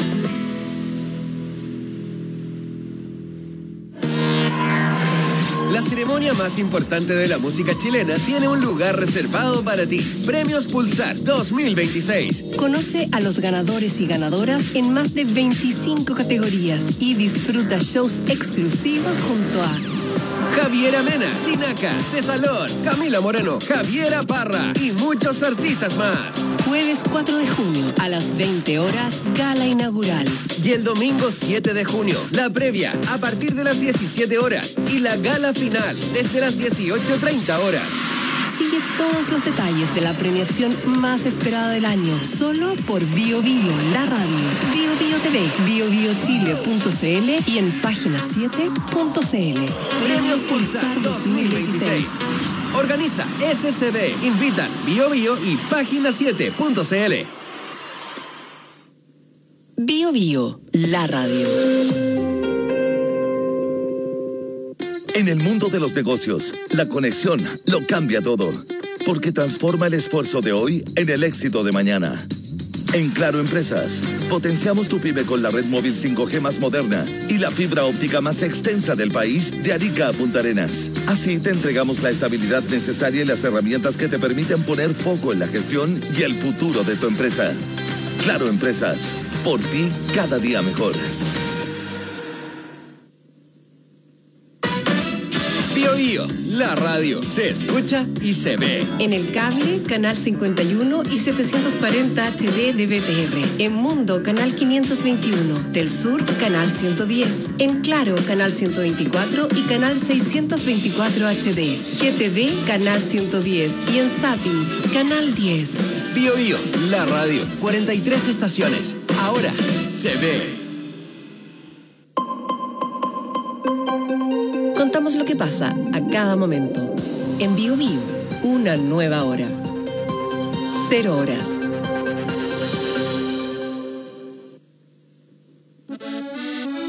J: La ceremonia más importante de la música chilena tiene un lugar reservado para ti. Premios Pulsar dos mil veintiséis.
B: Conoce a los ganadores y ganadoras en más de veinticinco categorías y disfruta shows exclusivos junto a
J: Javiera Mena, Sinaca, De Salón, Camila Moreno, Javiera Parra y muchos artistas más.
B: Jueves cuatro de junio a las veinte horas, gala inaugural.
J: Y el domingo siete de junio, la previa a partir de las diecisiete horas y la gala final desde las dieciocho treinta horas.
B: Sigue todos los detalles de la premiación más esperada del año, solo por Bio Bio, la radio, Bio Bio T V, bio bio chile punto c l y en página siete punto c l.
J: Premios Pulsar dos mil veintiséis. Organiza S C D, invitan Bio Bio y página siete punto c l.
B: Bio Bio, la radio.
U: En el mundo de los negocios, la conexión lo cambia todo, porque transforma el esfuerzo de hoy en el éxito de mañana. En Claro Empresas, potenciamos tu pyme con la red móvil cinco G más moderna y la fibra óptica más extensa del país de Arica a Punta Arenas. Así te entregamos la estabilidad necesaria y las herramientas que te permiten poner foco en la gestión y el futuro de tu empresa. Claro Empresas, por ti cada día mejor.
J: Bio Bio, la radio, se escucha y se ve.
B: En el cable, canal cincuenta y uno y setecientos cuarenta H D de B T R. En Mundo, canal quinientos veintiuno. Del Sur, canal ciento diez. En Claro, canal ciento veinticuatro y canal seiscientos veinticuatro H D. G T V, canal ciento diez. Y en Zapping, canal diez.
J: Bio Bio, la radio, cuarenta y tres estaciones. Ahora se ve.
B: Contamos lo que pasa a cada momento. En Bio Bio, una nueva hora. Cero horas.